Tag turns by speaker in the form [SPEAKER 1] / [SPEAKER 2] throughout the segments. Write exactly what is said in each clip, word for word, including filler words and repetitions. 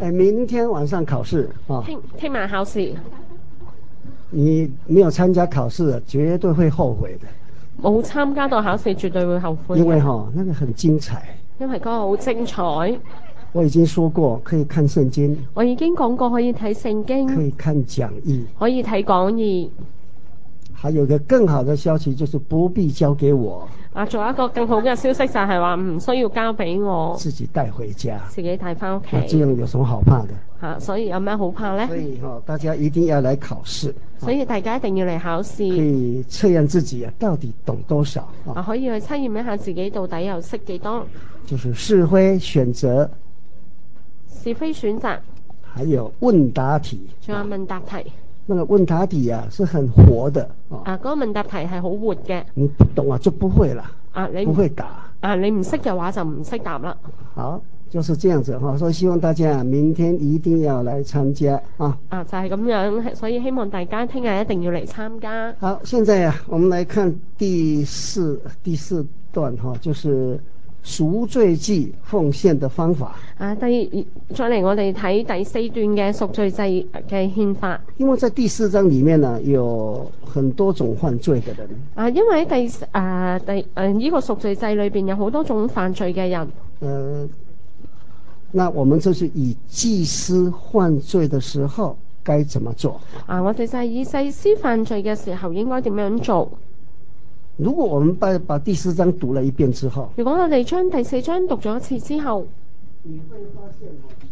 [SPEAKER 1] 哎，明天晚上考试啊，
[SPEAKER 2] 聽聽晚考試，
[SPEAKER 1] 你沒有參加考試，絕對會後悔的。
[SPEAKER 2] 冇參加到考試，絕對會後悔嘅。
[SPEAKER 1] 因為哈、哦，那個很精彩。
[SPEAKER 2] 因為嗰個好精彩。
[SPEAKER 1] 我已經說過，可以看聖經。
[SPEAKER 2] 我已經講過可以睇聖經，
[SPEAKER 1] 可以看講義，
[SPEAKER 2] 可以睇講義。
[SPEAKER 1] 還有一個更好的消息，就是不必交給我。
[SPEAKER 2] 啊，仲有一個更好嘅消息就係話唔需要交俾我，
[SPEAKER 1] 自己帶回家，
[SPEAKER 2] 自己帶翻屋企。
[SPEAKER 1] 那這樣有什麼好怕的？
[SPEAKER 2] 嚇、啊，所以有咩好怕呢？
[SPEAKER 1] 所以哈、哦，大家一定要來考試。
[SPEAKER 2] 所以大家一定要嚟考試，
[SPEAKER 1] 可以測驗自己啊，到底懂多少啊？
[SPEAKER 2] 啊，可以去測驗一下自己到底又識幾多。
[SPEAKER 1] 就是是非選擇，
[SPEAKER 2] 是非選擇，
[SPEAKER 1] 還有問答題。
[SPEAKER 2] 仲有問答題。
[SPEAKER 1] 那個問答題啊，是很活的啊。
[SPEAKER 2] 啊，嗰、那個問答題係好活嘅。
[SPEAKER 1] 你不懂啊，就不會啦。
[SPEAKER 2] 啊，你
[SPEAKER 1] 不會答。
[SPEAKER 2] 啊，你唔識嘅話就唔識答啦。
[SPEAKER 1] 好，就是這樣子哈，所以希望大家明天一定要來參加啊。
[SPEAKER 2] 啊，就係咁樣，所以希望大家聽日一定要嚟參加。
[SPEAKER 1] 好，現在啊，我們來看第四第四段哈，就是贖罪祭奉獻的方法。
[SPEAKER 2] 啊，第再嚟我哋睇第四段嘅贖罪祭嘅獻法。
[SPEAKER 1] 因為在第四章裡面呢，有很多種犯罪嘅人。
[SPEAKER 2] 啊，因為喺第啊第誒呢、啊這個贖罪祭裏邊有好多種犯罪嘅人。
[SPEAKER 1] 呃，那我們就是以祭司犯罪的時候該怎麼做？
[SPEAKER 2] 啊，我哋就係以祭司犯罪嘅時候應該點樣做？
[SPEAKER 1] 如果我們把把第四章讀了一遍之後，
[SPEAKER 2] 如果我哋將第四章讀咗一次之後，
[SPEAKER 1] 你會發現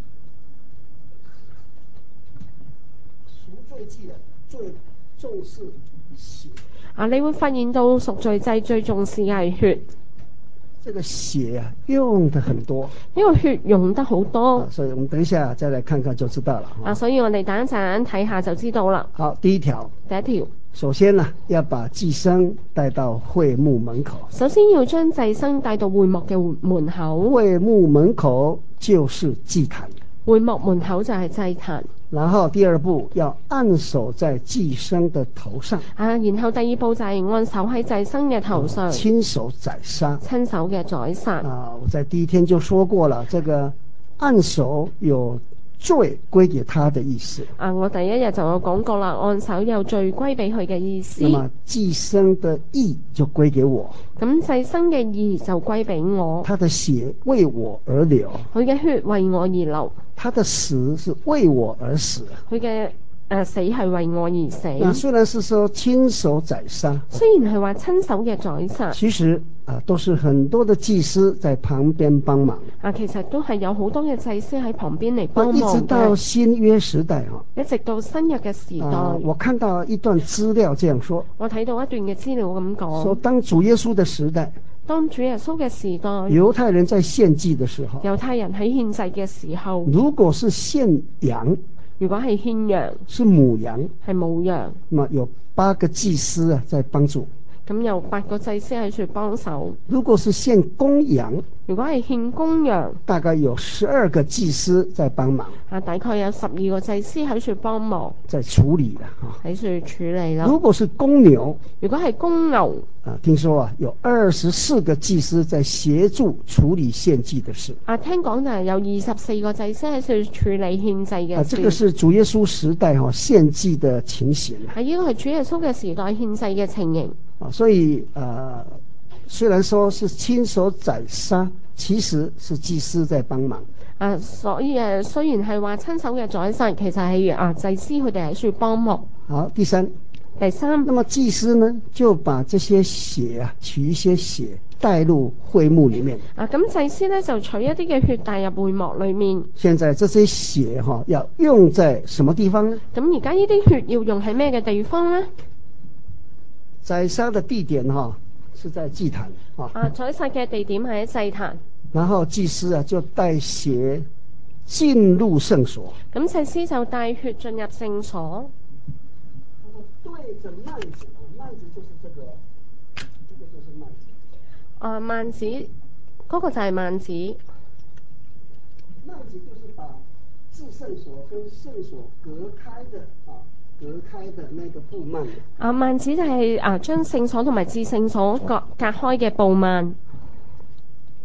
[SPEAKER 1] 贖罪祭啊最重視血。
[SPEAKER 2] 啊，你會發現到贖罪祭最重視嘅係血。
[SPEAKER 1] 這個血啊用得很多，
[SPEAKER 2] 呢個血用得好多、
[SPEAKER 1] 啊，所以我們等一下再來看看就知道了。
[SPEAKER 2] 啊，所以我哋等一陣睇下就知道啦。
[SPEAKER 1] 好，第一條，
[SPEAKER 2] 第一條，
[SPEAKER 1] 首先呢，要把祭牲帶到會幕門口。
[SPEAKER 2] 首先要將祭牲帶到會幕嘅門口。
[SPEAKER 1] 會幕門口就是祭壇。
[SPEAKER 2] 會幕門口就係祭壇。
[SPEAKER 1] 然後第二步要按手在祭牲的頭上。
[SPEAKER 2] 啊，然後第二步就係按手喺祭牲嘅頭上。
[SPEAKER 1] 親手宰殺。
[SPEAKER 2] 親手嘅宰殺。
[SPEAKER 1] 啊，我在第一天就說過了，這個按手有罪歸給他的意思。
[SPEAKER 2] 啊，我第一日就有講過啦，按手有罪歸俾佢嘅意思。
[SPEAKER 1] 那麼祭牲的義就歸給我。
[SPEAKER 2] 咁祭牲嘅義就歸俾我。
[SPEAKER 1] 他的血為我而流。佢
[SPEAKER 2] 嘅血為我而流。
[SPEAKER 1] 他的死是為我而死。
[SPEAKER 2] 佢嘅誒死係為我而死。
[SPEAKER 1] 那雖然是說親手宰殺，
[SPEAKER 2] 雖然係話親手嘅宰殺，
[SPEAKER 1] 其實啊都是很多的祭司在旁邊幫忙。
[SPEAKER 2] 啊，其實都係有好多嘅祭司喺旁邊嚟幫忙。
[SPEAKER 1] 一直到新約時代啊，
[SPEAKER 2] 一直到新約嘅時代。
[SPEAKER 1] 啊，我看到一段資料這樣說。
[SPEAKER 2] 我睇到一段嘅資料咁講。
[SPEAKER 1] 說當主耶穌的時代。
[SPEAKER 2] 當主耶穌嘅時代，
[SPEAKER 1] 猶太人在獻祭的時候，
[SPEAKER 2] 猶太人喺獻祭嘅時候，
[SPEAKER 1] 如果是獻羊，
[SPEAKER 2] 如果係獻羊，
[SPEAKER 1] 是母羊，
[SPEAKER 2] 係母羊，
[SPEAKER 1] 那麼有八個祭司啊在幫助，
[SPEAKER 2] 咁有八個祭司喺處幫手。
[SPEAKER 1] 如果是獻公羊，
[SPEAKER 2] 如果係獻公羊，
[SPEAKER 1] 大概有十二個祭司在幫忙，
[SPEAKER 2] 啊，大概有十二個祭司喺處幫忙，
[SPEAKER 1] 在處理啦，
[SPEAKER 2] 喺處處理啦。
[SPEAKER 1] 如果是公牛，
[SPEAKER 2] 如果係公牛，
[SPEAKER 1] 啊，聽說啊有二十四個祭司在協助處理獻祭的事。啊，
[SPEAKER 2] 聽講就係有二十四個祭司喺處處理獻祭嘅事。
[SPEAKER 1] 啊，這個是主耶穌時代哈獻祭的情形。
[SPEAKER 2] 係呢個係主耶穌嘅時代獻祭嘅情形。
[SPEAKER 1] 啊，所以啊，雖然說是親手宰殺，其實是祭司在幫忙。
[SPEAKER 2] 啊，所以誒，雖然係話親手嘅宰殺，其實係啊祭司佢哋喺處幫忙。
[SPEAKER 1] 好，第三。
[SPEAKER 2] 第三，
[SPEAKER 1] 那麼祭司呢就把這些血啊，取一些血帶入會幕裏面。
[SPEAKER 2] 啊，咁祭司呢就取一啲嘅血帶入會幕裏面。
[SPEAKER 1] 現在這些血哈、啊、要用在什麼地方呢？
[SPEAKER 2] 咁而家呢啲血要用喺咩嘅地方呢？
[SPEAKER 1] 宰殺的地點哈、啊、是在祭壇啊。
[SPEAKER 2] 啊，宰殺嘅地點係喺祭壇。
[SPEAKER 1] 然後祭司啊就帶血進入聖所。
[SPEAKER 2] 咁祭司就帶血進入聖所。
[SPEAKER 1] 對着幔子，幔子就是這個，這個就是幔子。
[SPEAKER 2] 啊，幔子，嗰個就係幔子。
[SPEAKER 1] 幔子就是把至聖所跟聖所隔開的啊，隔開的那個布幔。
[SPEAKER 2] 啊，幔子就係啊將聖所同埋至聖所隔隔開嘅布幔。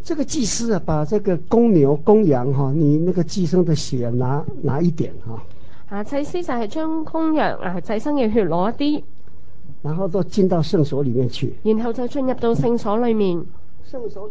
[SPEAKER 1] 这个祭司啊，把这个公牛、公羊哈、你那个寄生的血拿拿一點哈、
[SPEAKER 2] 啊，祭司就係將公羊啊祭牲嘅血攞一啲，
[SPEAKER 1] 然後都進到聖所裡面去。
[SPEAKER 2] 然後就進入到聖所裡面。
[SPEAKER 1] 聖所裡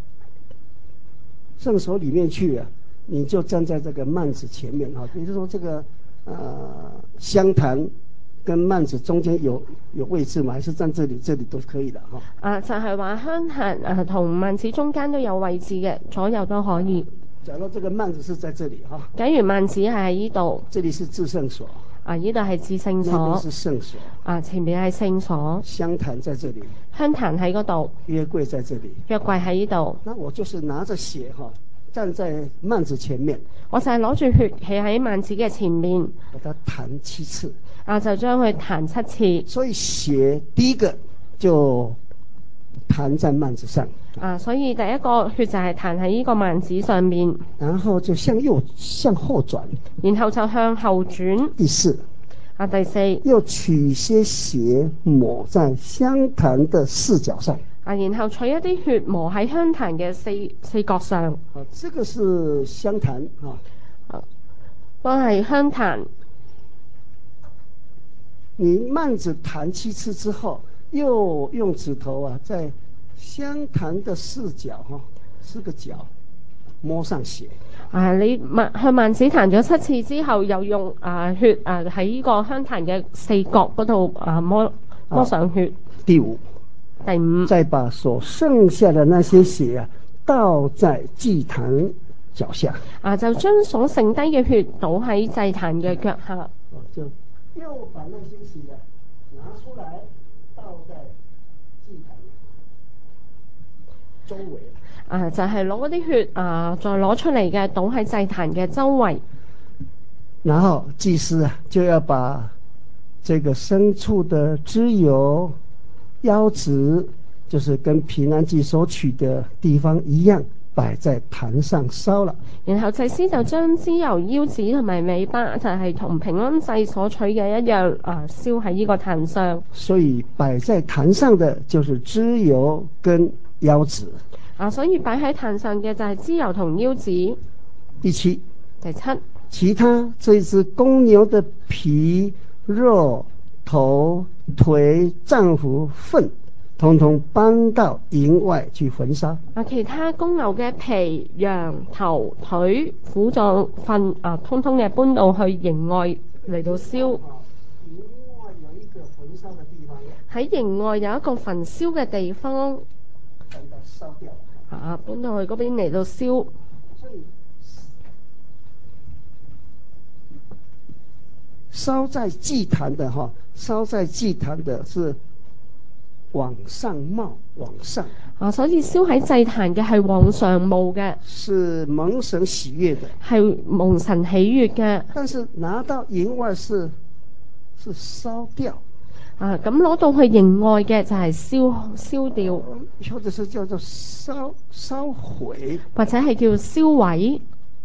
[SPEAKER 1] 聖所裡面去啊，你就站在這個幔子前面哈、比如說這個呃香壇跟幔子中間有有位置嘛，還是站這裡，這裡都可以的哈。
[SPEAKER 2] 啊，就係話香壇啊同幔子中間都有位置嘅，左右都可以。
[SPEAKER 1] 假如這個幔子是在這裡哈，
[SPEAKER 2] 假如幔子係喺呢度，
[SPEAKER 1] 這裡是至聖所，
[SPEAKER 2] 啊呢度係至聖
[SPEAKER 1] 那邊
[SPEAKER 2] 所，
[SPEAKER 1] 是聖所，
[SPEAKER 2] 啊前面係聖所，
[SPEAKER 1] 香壇在這裡，
[SPEAKER 2] 香壇喺嗰度，
[SPEAKER 1] 約櫃在這裡。
[SPEAKER 2] 約櫃喺呢度。
[SPEAKER 1] 那我就是拿着血哈，站在幔子前面，
[SPEAKER 2] 我就係攞住血企喺幔子嘅前面，
[SPEAKER 1] 把它彈七次。
[SPEAKER 2] 啊就將佢彈七次。
[SPEAKER 1] 所以血第一個就彈在幔子上，
[SPEAKER 2] 啊，所以第一個血就係彈喺呢個幔子上面，
[SPEAKER 1] 然後就向右向後轉。
[SPEAKER 2] 然後就向後轉。
[SPEAKER 1] 第四，
[SPEAKER 2] 啊第四，
[SPEAKER 1] 又取些血抹在香壇的四角上。
[SPEAKER 2] 啊然後取一啲血磨喺香壇嘅四四角上。
[SPEAKER 1] 啊，這個是香壇啊，
[SPEAKER 2] 啊，都係香壇。
[SPEAKER 1] 你幔子彈七次之後，又用指頭啊，在香壇的四角哈、四個角摸上血。
[SPEAKER 2] 啊，你向幔子彈咗七次之後，又用啊血啊喺呢個香壇嘅四角嗰度啊摸摸上血。
[SPEAKER 1] 第五，
[SPEAKER 2] 第五，
[SPEAKER 1] 再把所剩下的那些血啊，倒在祭壇腳下。
[SPEAKER 2] 啊，就將所剩低嘅血倒喺祭壇嘅腳下。
[SPEAKER 1] 哦，就又把那些血啊拿出來，倒在祭壇周圍。
[SPEAKER 2] 啊，就係攞嗰啲血啊，再攞出嚟嘅，倒喺祭壇嘅周圍。
[SPEAKER 1] 然後祭司啊，就要把這個牲畜的脂油、腰子，就是跟平安祭所取的地方一樣，擺在壇上燒了。
[SPEAKER 2] 然後祭司就將脂油、腰子同埋尾巴，就係同平安祭所取嘅一樣啊，燒喺呢個壇上。
[SPEAKER 1] 所以擺在壇上的就是脂油跟腰子。
[SPEAKER 2] 啊，所以擺喺壇上嘅就係脂油同腰子。
[SPEAKER 1] 第七，
[SPEAKER 2] 第七，
[SPEAKER 1] 其他這隻公牛的皮、肉、頭、腿、臟腑、糞，統統搬到營外去焚燒。
[SPEAKER 2] 啊，其他公牛嘅皮、羊頭、腿、腑臟、糞啊，通通嘅搬到去營外嚟到燒。
[SPEAKER 1] 營外有一個焚燒嘅地方。
[SPEAKER 2] 喺營外有一個焚燒嘅地方。
[SPEAKER 1] 搬到燒掉。
[SPEAKER 2] 啊，搬到去嗰邊嚟到燒。
[SPEAKER 1] 所以燒在祭壇的哈，燒在祭壇的是往上冒，往上。
[SPEAKER 2] 啊，所以燒喺祭壇嘅係往上冒嘅，
[SPEAKER 1] 是蒙神喜悅的，
[SPEAKER 2] 係蒙神喜悅嘅。
[SPEAKER 1] 但是拿到營外是是燒掉。
[SPEAKER 2] 啊，咁攞到去營外嘅就係燒燒掉，
[SPEAKER 1] 或者是叫做燒燒毀，
[SPEAKER 2] 或者係叫燒毀。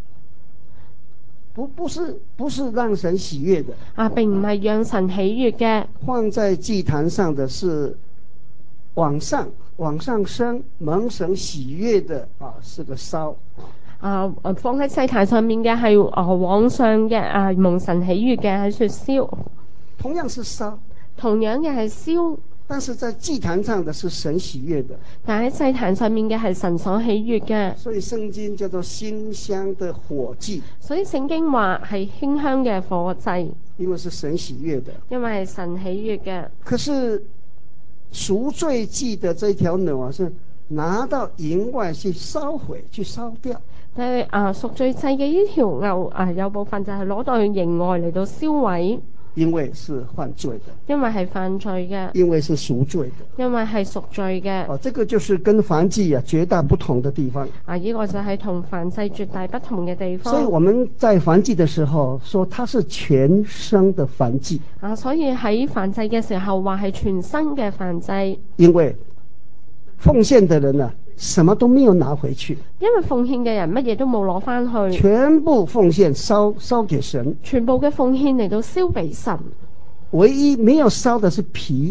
[SPEAKER 1] 不不是不是讓神喜悅的。
[SPEAKER 2] 啊，並唔係讓神喜悅嘅。
[SPEAKER 1] 放在祭壇上的是往上往上升，蒙神喜悅的啊，是個燒。
[SPEAKER 2] 啊，放喺祭壇上面嘅係啊往上嘅啊蒙神喜悅嘅係說燒。
[SPEAKER 1] 同樣是燒。
[SPEAKER 2] 同樣嘅係燒，
[SPEAKER 1] 但是在祭壇上的是神喜悅的，
[SPEAKER 2] 但喺祭壇上面嘅係神所喜悅嘅。
[SPEAKER 1] 所以聖經叫做馨香的火祭。
[SPEAKER 2] 所以聖經話係馨香嘅火祭，
[SPEAKER 1] 因為是神喜悅的，
[SPEAKER 2] 因為係神喜悅嘅。
[SPEAKER 1] 可是贖罪祭的這條牛啊，是拿到營外去燒毀，去燒掉。
[SPEAKER 2] 但係啊，贖罪祭嘅呢條牛啊，有部分就係攞到去營外嚟到燒毀。
[SPEAKER 1] 因為是犯罪的，
[SPEAKER 2] 因為係犯罪嘅，
[SPEAKER 1] 因為是贖罪的，
[SPEAKER 2] 因為係贖罪嘅。
[SPEAKER 1] 哦，這個就是跟燔祭啊絕大不同的地方。
[SPEAKER 2] 啊，呢個就係同燔祭絕大不同嘅地方。
[SPEAKER 1] 所以我們在燔祭的時候說它是全牲的燔祭。
[SPEAKER 2] 啊，所以喺燔祭嘅時候話係全牲嘅燔祭。
[SPEAKER 1] 因為奉獻的人啊，什麼都沒有拿回去，
[SPEAKER 2] 因為奉獻嘅人乜嘢都冇攞翻去，
[SPEAKER 1] 全部奉獻燒燒給神，
[SPEAKER 2] 全部嘅奉獻嚟到燒俾神，
[SPEAKER 1] 唯一沒有燒的是皮，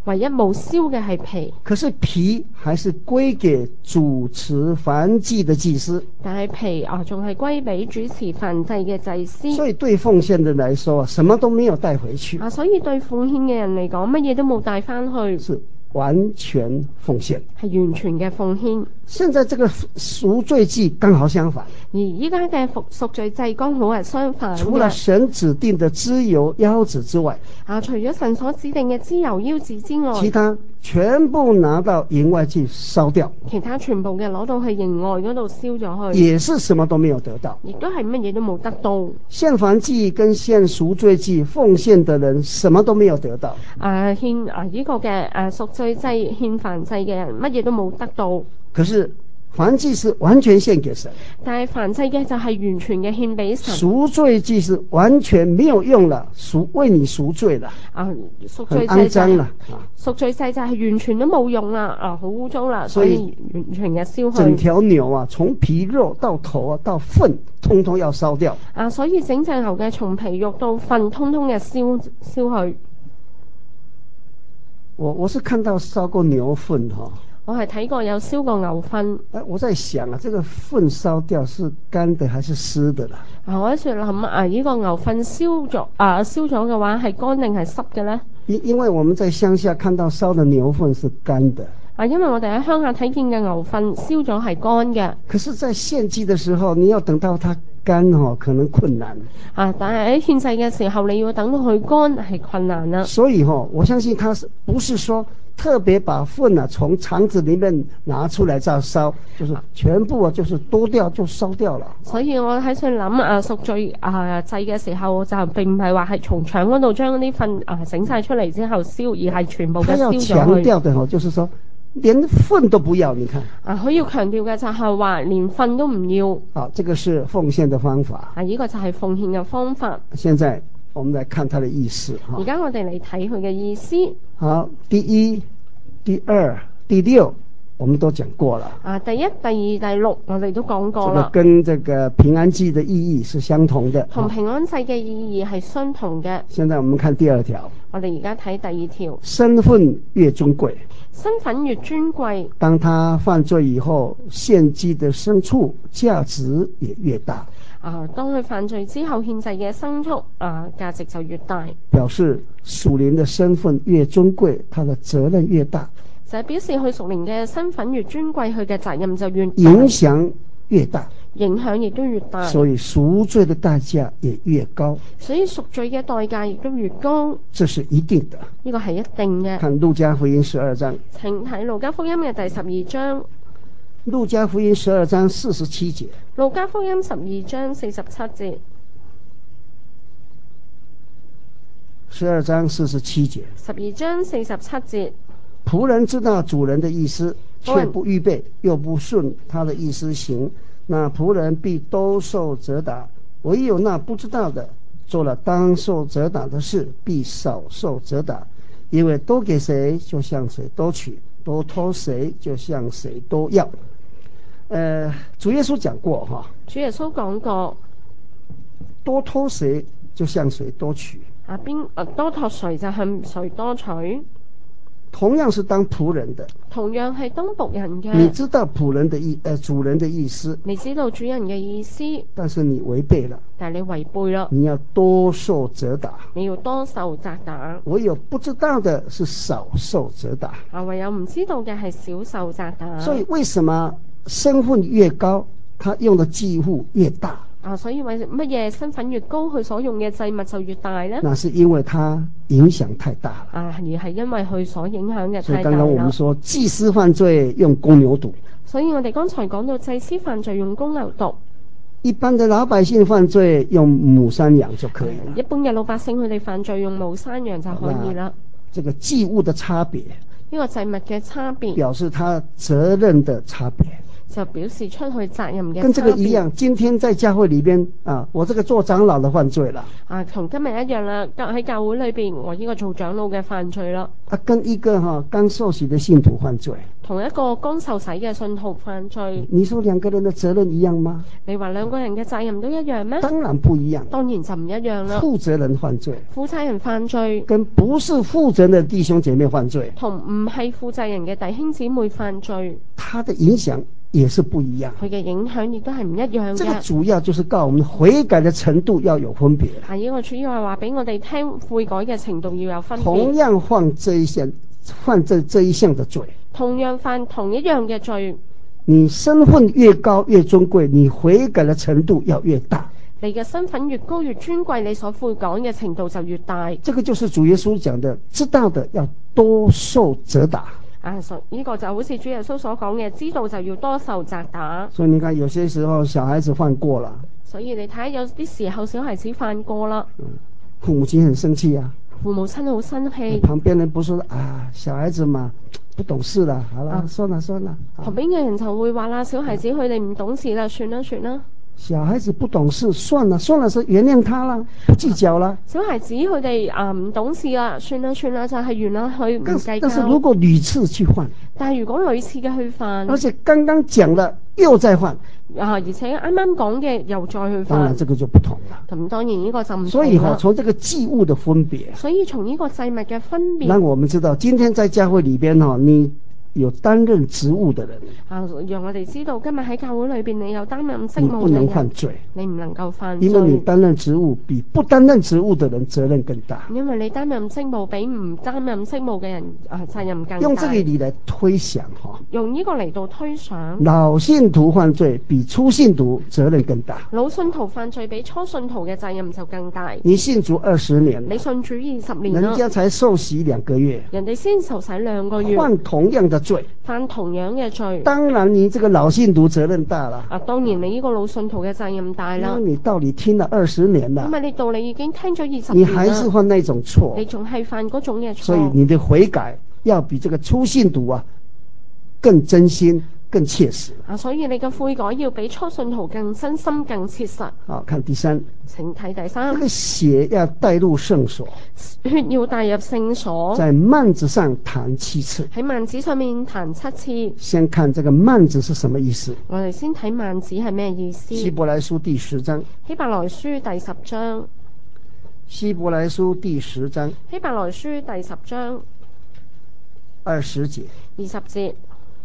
[SPEAKER 2] 唯一冇燒嘅係皮，
[SPEAKER 1] 可是皮還是歸給主持燔祭的祭司。
[SPEAKER 2] 但係皮啊仲係歸俾主持燔祭嘅祭司。
[SPEAKER 1] 所以對奉獻的來說，什麼都沒有帶回去。
[SPEAKER 2] 啊，所以對奉獻嘅人嚟講，乜嘢都冇帶翻去。
[SPEAKER 1] 是完全奉獻，
[SPEAKER 2] 係完全嘅奉獻。
[SPEAKER 1] 現在這個贖罪祭剛好相反，
[SPEAKER 2] 而依家嘅贖贖罪祭剛好係相反嘅。
[SPEAKER 1] 除了神指定的脂油腰子之外，
[SPEAKER 2] 啊，除咗神所指定嘅脂油腰子之外，
[SPEAKER 1] 其他全部拿到營外去燒掉，
[SPEAKER 2] 其他全部嘅攞到去營外嗰度燒咗去，
[SPEAKER 1] 也是什麼都沒有得到，
[SPEAKER 2] 亦都係乜嘢都冇得到。
[SPEAKER 1] 獻燔祭跟獻贖罪祭奉獻的人什麼都沒有得到。
[SPEAKER 2] 啊，獻啊呢個嘅誒贖罪祭獻燔祭嘅人乜嘢都冇得到。
[SPEAKER 1] 可是燔祭是完全獻給神，
[SPEAKER 2] 但係燔祭嘅就係完全嘅獻俾神。
[SPEAKER 1] 贖罪祭是完全沒有用了，贖為你贖罪了，
[SPEAKER 2] 啊，贖罪祭
[SPEAKER 1] 很骯髒了。
[SPEAKER 2] 贖罪祭就係完全都冇用啦，啊，好污糟啦，所以完全嘅燒去。
[SPEAKER 1] 整條牛啊，從皮肉到頭啊到糞，通通要燒掉。
[SPEAKER 2] 啊，所以整隻牛嘅從皮肉到糞，通通嘅燒燒去。
[SPEAKER 1] 我我是看到燒過牛糞哈。
[SPEAKER 2] 我係睇過有燒過牛糞。
[SPEAKER 1] 哎，我在想啊，這個糞燒掉是乾的還是濕的啦？
[SPEAKER 2] 啊，我喺度諗啊，呢個牛糞燒咗啊，燒咗嘅話係乾定係濕嘅咧？
[SPEAKER 1] 因因為我們在鄉下看到燒的牛糞是乾的。
[SPEAKER 2] 啊，因為我哋喺鄉下睇見嘅牛糞燒咗係乾嘅。
[SPEAKER 1] 可是，在獻祭的時候，你要等到它乾哦，可能困難。
[SPEAKER 2] 啊，但係喺獻祭嘅時候，你要等到佢乾係困難啦。
[SPEAKER 1] 所以哈，我相信它是不是說特別把糞啊從腸子裏面拿出來再燒，就是全部啊就是多掉就燒掉了。
[SPEAKER 2] 所以我喺度諗啊，贖罪啊祭嘅時候就並唔係話係從腸嗰度將啲糞啊整晒出嚟之後燒，而係全部嘅燒咗去。
[SPEAKER 1] 他要強調的哦，就是說連糞都不要，你看。
[SPEAKER 2] 啊，佢要強調嘅就係話連糞都唔要。
[SPEAKER 1] 好，這個是奉獻的方法。
[SPEAKER 2] 啊，呢個就係奉獻嘅方法。
[SPEAKER 1] 現在我們來看它的意思哈。
[SPEAKER 2] 而家我哋嚟睇佢嘅意思。
[SPEAKER 1] 好，第一、第二、第六，我們都講過了。
[SPEAKER 2] 啊，第一、第二、第六，我哋都講過啦。
[SPEAKER 1] 這個跟這個平安祭的意義是相同的。
[SPEAKER 2] 同平安祭嘅意義係相同嘅。
[SPEAKER 1] 現在我們看第二條。
[SPEAKER 2] 我哋而家睇第二條。
[SPEAKER 1] 身份越尊貴，
[SPEAKER 2] 身份越尊貴，
[SPEAKER 1] 當他犯罪以後，獻祭的牲畜價值也越大。
[SPEAKER 2] 啊，當佢犯罪之後，獻祭嘅牲畜啊價值就越大，
[SPEAKER 1] 表示屬靈的身份越尊貴，他的責任越大。
[SPEAKER 2] 就係表示佢屬靈嘅身份越尊貴，佢嘅責任就越大，
[SPEAKER 1] 影響越大，
[SPEAKER 2] 影響亦都越大。
[SPEAKER 1] 所以贖罪的代價也越高。
[SPEAKER 2] 所以贖罪嘅代價亦都越高。
[SPEAKER 1] 這是一定的。
[SPEAKER 2] 呢個係一定嘅。
[SPEAKER 1] 看路加福音十二章。
[SPEAKER 2] 請睇路加福音嘅第十二章。
[SPEAKER 1] 路加福音十二章四十七節。
[SPEAKER 2] 路加福音十二章四十七節。
[SPEAKER 1] 十二章四十七節。
[SPEAKER 2] 十二章四十七節。
[SPEAKER 1] 僕人知道主人的意思，卻不預備，又不順他的意思行，那僕人必都受責打。唯有那不知道的，做了當受責打的事，必少受責打。因為多給誰，就向誰多取；多託誰，就向誰多要。呃，主耶穌講過哈。
[SPEAKER 2] 主耶穌講過，
[SPEAKER 1] 多託誰，就向誰多取。
[SPEAKER 2] 啊邊啊多託誰就向誰多取。
[SPEAKER 1] 同樣是當僕人的，
[SPEAKER 2] 同樣係當僕人嘅。
[SPEAKER 1] 你知道僕人的意，呃，主人的意思，
[SPEAKER 2] 你知道主人嘅意思，
[SPEAKER 1] 但是你違背了，
[SPEAKER 2] 但係你違背了，
[SPEAKER 1] 你要多受責打，
[SPEAKER 2] 你要多受責打。
[SPEAKER 1] 唯有不知道的是少受責打，
[SPEAKER 2] 啊，唯有唔知道嘅係少受責打。
[SPEAKER 1] 所以為什麼身份越高，他用的祭物越大？
[SPEAKER 2] 啊，所以為乜嘢身份越高，佢所用嘅祭物就越大呢？
[SPEAKER 1] 那是因為他影響太大了。
[SPEAKER 2] 啊，而係因為佢所影響嘅太大啦。
[SPEAKER 1] 所以剛剛我們說祭司犯罪用公牛犢，
[SPEAKER 2] 所以我哋剛才講到祭司犯罪用公牛犢，
[SPEAKER 1] 一般的老百姓犯罪用母山羊就可以了。
[SPEAKER 2] 一般嘅老百姓佢哋犯罪用母山羊就可以啦。
[SPEAKER 1] 這個祭物的差別，
[SPEAKER 2] 呢個祭物嘅差別，
[SPEAKER 1] 表示他責任的差別。
[SPEAKER 2] 就表示出去責任嘅
[SPEAKER 1] 跟這個一
[SPEAKER 2] 差別。
[SPEAKER 1] 樣，今天在教會裏邊啊，我這個做長老的犯罪了。
[SPEAKER 2] 啊，同今日一樣啦，喺教會裏邊，我呢個做長老嘅犯罪啦。
[SPEAKER 1] 啊，跟一個哈、啊、剛受洗的信徒犯罪。
[SPEAKER 2] 同一個剛受洗嘅信徒犯罪。
[SPEAKER 1] 你說兩個人的責任一樣嗎？
[SPEAKER 2] 你話兩個人嘅責任都一樣咩？
[SPEAKER 1] 當然不一樣。
[SPEAKER 2] 當然就唔一樣啦。
[SPEAKER 1] 負責人犯罪，
[SPEAKER 2] 負責人犯罪，
[SPEAKER 1] 跟不是負責人的弟兄姐妹犯罪，
[SPEAKER 2] 同唔係負責人嘅弟兄姊妹犯罪，
[SPEAKER 1] 它的影響也是不一樣。
[SPEAKER 2] 佢嘅影響亦都係唔一樣嘅。
[SPEAKER 1] 這個主要就是告訴我們悔改的程度要有分別。
[SPEAKER 2] 係呢個主要係話俾我哋聽，悔改嘅程度要有分別。
[SPEAKER 1] 同樣犯這一項，犯這這一項的罪，
[SPEAKER 2] 同樣犯同一樣嘅罪，
[SPEAKER 1] 你身份越高越尊貴，你悔改的程度要越大。
[SPEAKER 2] 你嘅身份越高越尊貴，你所悔改嘅程度就越大。
[SPEAKER 1] 這個就是主耶穌講的，知道的要多受責打。
[SPEAKER 2] 啊，呢個就好似主耶穌所講嘅，知道就要多受責打。
[SPEAKER 1] 所以你看，有些時候小孩子犯過了，
[SPEAKER 2] 所以你睇下有啲時候小孩子犯過啦，
[SPEAKER 1] 父母親很生氣啊，
[SPEAKER 2] 父母親好生氣。
[SPEAKER 1] 旁邊人不說啊，小孩子嘛不懂事啦，好啦，
[SPEAKER 2] 啊、
[SPEAKER 1] 算啦算啦。
[SPEAKER 2] 旁邊嘅人就會話啦，小孩子佢哋唔懂事啦，算啦算啦。
[SPEAKER 1] 小孩子不懂事，算了算了，是原諒他啦，不計較啦。
[SPEAKER 2] 小孩子佢哋啊唔懂事啦，算啦算啦，就係原諒佢唔計較。
[SPEAKER 1] 但是如果屢次去犯，
[SPEAKER 2] 但係如果屢次嘅去犯，
[SPEAKER 1] 而且剛剛講了又再犯，
[SPEAKER 2] 啊而且啱啱講嘅又再去犯，
[SPEAKER 1] 當然這個就不同啦。
[SPEAKER 2] 咁當然呢個就唔同啦。
[SPEAKER 1] 所以哈，從這個祭物的分別，
[SPEAKER 2] 所以從呢個祭物嘅分別，
[SPEAKER 1] 讓我們知道今天在教會裏邊哈，你有擔任職務的人
[SPEAKER 2] 啊，讓我哋知道今日喺教會裏邊，你有擔任職務嘅人，
[SPEAKER 1] 你不能犯罪，
[SPEAKER 2] 你唔能夠犯罪，
[SPEAKER 1] 因為你擔任職務比不擔任職務的人責任更大。
[SPEAKER 2] 因為你擔任職務比唔擔任職務嘅人啊責任更大。
[SPEAKER 1] 用這個理來推想哈，
[SPEAKER 2] 用呢個嚟到推想，
[SPEAKER 1] 老信徒犯罪比初信徒責任更大。
[SPEAKER 2] 老信徒犯罪比初信徒嘅責任就更大。
[SPEAKER 1] 你信主二十年，
[SPEAKER 2] 你信主二十年啦，
[SPEAKER 1] 人家才受洗兩個月，
[SPEAKER 2] 人哋先受洗兩個月，
[SPEAKER 1] 犯同樣的罪，
[SPEAKER 2] 犯同樣嘅罪，
[SPEAKER 1] 當然你這個老信徒責任大啦。
[SPEAKER 2] 啊，當然你呢個老信徒嘅責任大啦。
[SPEAKER 1] 因為你道理聽了二十年啦，
[SPEAKER 2] 因為你道理已經聽咗二十年，
[SPEAKER 1] 你還是犯那種錯，
[SPEAKER 2] 你仲係犯嗰種嘅錯，
[SPEAKER 1] 所以你的悔改要比這個初信徒啊更真心、更切實。
[SPEAKER 2] 啊，所以你嘅悔改要比初信徒更真心、更切實。
[SPEAKER 1] 好，看第三，
[SPEAKER 2] 請睇第三，
[SPEAKER 1] 這個血要帶入聖所，
[SPEAKER 2] 血要帶入聖所，
[SPEAKER 1] 在幔子上彈七次。
[SPEAKER 2] 喺幔子上面彈七次。
[SPEAKER 1] 先看這個幔子是什麼意思？
[SPEAKER 2] 我哋先睇幔子係咩意思？
[SPEAKER 1] 希伯來書第十章。
[SPEAKER 2] 希伯來書第十章。
[SPEAKER 1] 希伯來書第十章。
[SPEAKER 2] 希伯來書第十章
[SPEAKER 1] 二十節。
[SPEAKER 2] 二十節。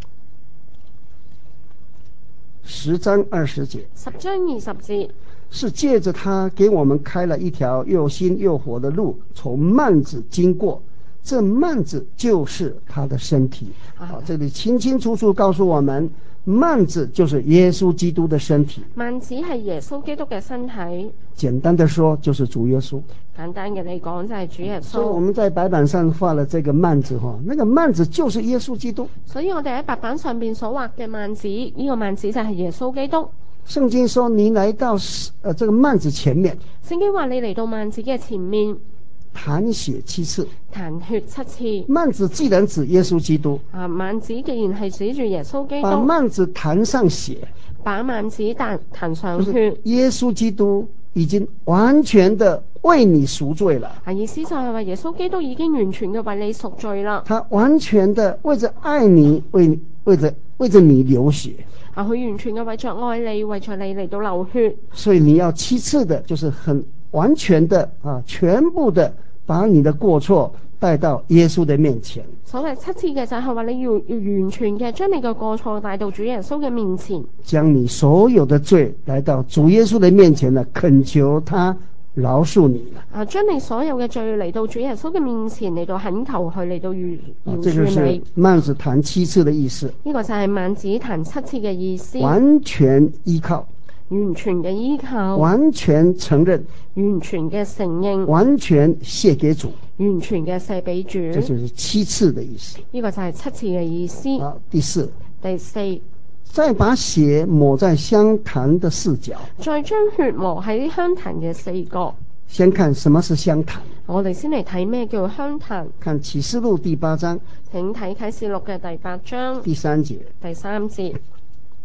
[SPEAKER 1] 十章二十節。
[SPEAKER 2] 十章二十節。
[SPEAKER 1] 是借着他給我們開了一條又新又活的路，從幔子經過。這幔子就是他的身體。好，這裏清清楚楚告訴我們，幔子就是耶穌基督的身體。
[SPEAKER 2] 幔子係耶穌基督嘅身體。
[SPEAKER 1] 簡單的說，就是主耶穌。
[SPEAKER 2] 簡單嘅嚟講，就係主耶穌。
[SPEAKER 1] 所以我們在白板上畫了這個幔子，哈，那個幔子就是耶穌基督。
[SPEAKER 2] 所以我哋喺白板上邊所畫嘅幔子，呢、這個幔子就係耶穌基督。
[SPEAKER 1] 聖經說你來到呃這個幔子前面，
[SPEAKER 2] 聖經話你嚟到幔子嘅前面，
[SPEAKER 1] 彈血七次。
[SPEAKER 2] 彈血七次。
[SPEAKER 1] 幔子既然指耶穌基督，
[SPEAKER 2] 啊，幔子既然係指住耶穌基督，
[SPEAKER 1] 把幔子彈上血，
[SPEAKER 2] 把幔子彈彈上血，
[SPEAKER 1] 耶穌基督已經完全的為你贖罪了。
[SPEAKER 2] 啊，意思就係話耶穌基督已經完全嘅為你贖罪啦。
[SPEAKER 1] 他完全的為着愛你，為為着為着你流血。
[SPEAKER 2] 啊，佢完全嘅為着愛你，為着你嚟到流血。
[SPEAKER 1] 所以你要七次的，就是很完全的啊，全部的把你的過錯帶到耶穌的面前。
[SPEAKER 2] 所謂七次嘅就係話你要要完全嘅將你嘅過錯帶到主耶穌嘅面前，將
[SPEAKER 1] 你所有的罪來到主耶穌的面前呢，懇求他饒恕你了。
[SPEAKER 2] 啊，將你所有嘅罪嚟到主耶穌嘅面前，嚟到懇求佢嚟到饒饒恕你。
[SPEAKER 1] 這就是幔子彈七次的意思。
[SPEAKER 2] 呢個就係幔子彈七次嘅意思。
[SPEAKER 1] 完全依靠。
[SPEAKER 2] 完全嘅依靠。
[SPEAKER 1] 完全承認。
[SPEAKER 2] 完全嘅承認。
[SPEAKER 1] 完全謝給主。
[SPEAKER 2] 完全嘅謝俾主。
[SPEAKER 1] 這就是七次的意思。
[SPEAKER 2] 呢個就係七次嘅意思。
[SPEAKER 1] 好，第四。
[SPEAKER 2] 第四。
[SPEAKER 1] 再把血抹在香壇的四角。再
[SPEAKER 2] 將血抹喺香壇嘅四角。
[SPEAKER 1] 先看什麼是香壇。
[SPEAKER 2] 我哋先嚟睇咩叫香壇。
[SPEAKER 1] 看啟示錄第八章。
[SPEAKER 2] 請睇啟示錄嘅第八章。
[SPEAKER 1] 第三節。
[SPEAKER 2] 第三節。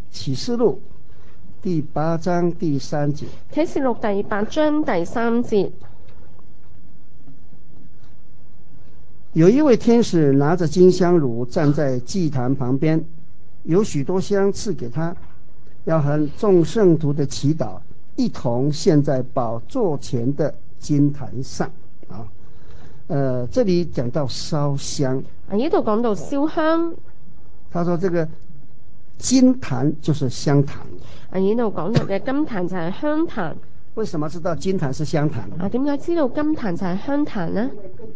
[SPEAKER 1] 啟示錄第八章第三節。
[SPEAKER 2] 啟示錄第八章第三節。
[SPEAKER 1] 有一位天使拿着金香爐站在祭壇旁邊，有許多香賜給他，要和眾聖徒的祈禱一同獻在寶座前的金壇上。啊，呃，這裡講到燒香。
[SPEAKER 2] 啊，呢度講到燒香。
[SPEAKER 1] 他說這個金壇就是香壇。
[SPEAKER 2] 啊，呢度講到嘅金壇就係香壇。
[SPEAKER 1] 為什麼知道金壇是香壇？
[SPEAKER 2] 啊，點解知道金壇就係香壇呢？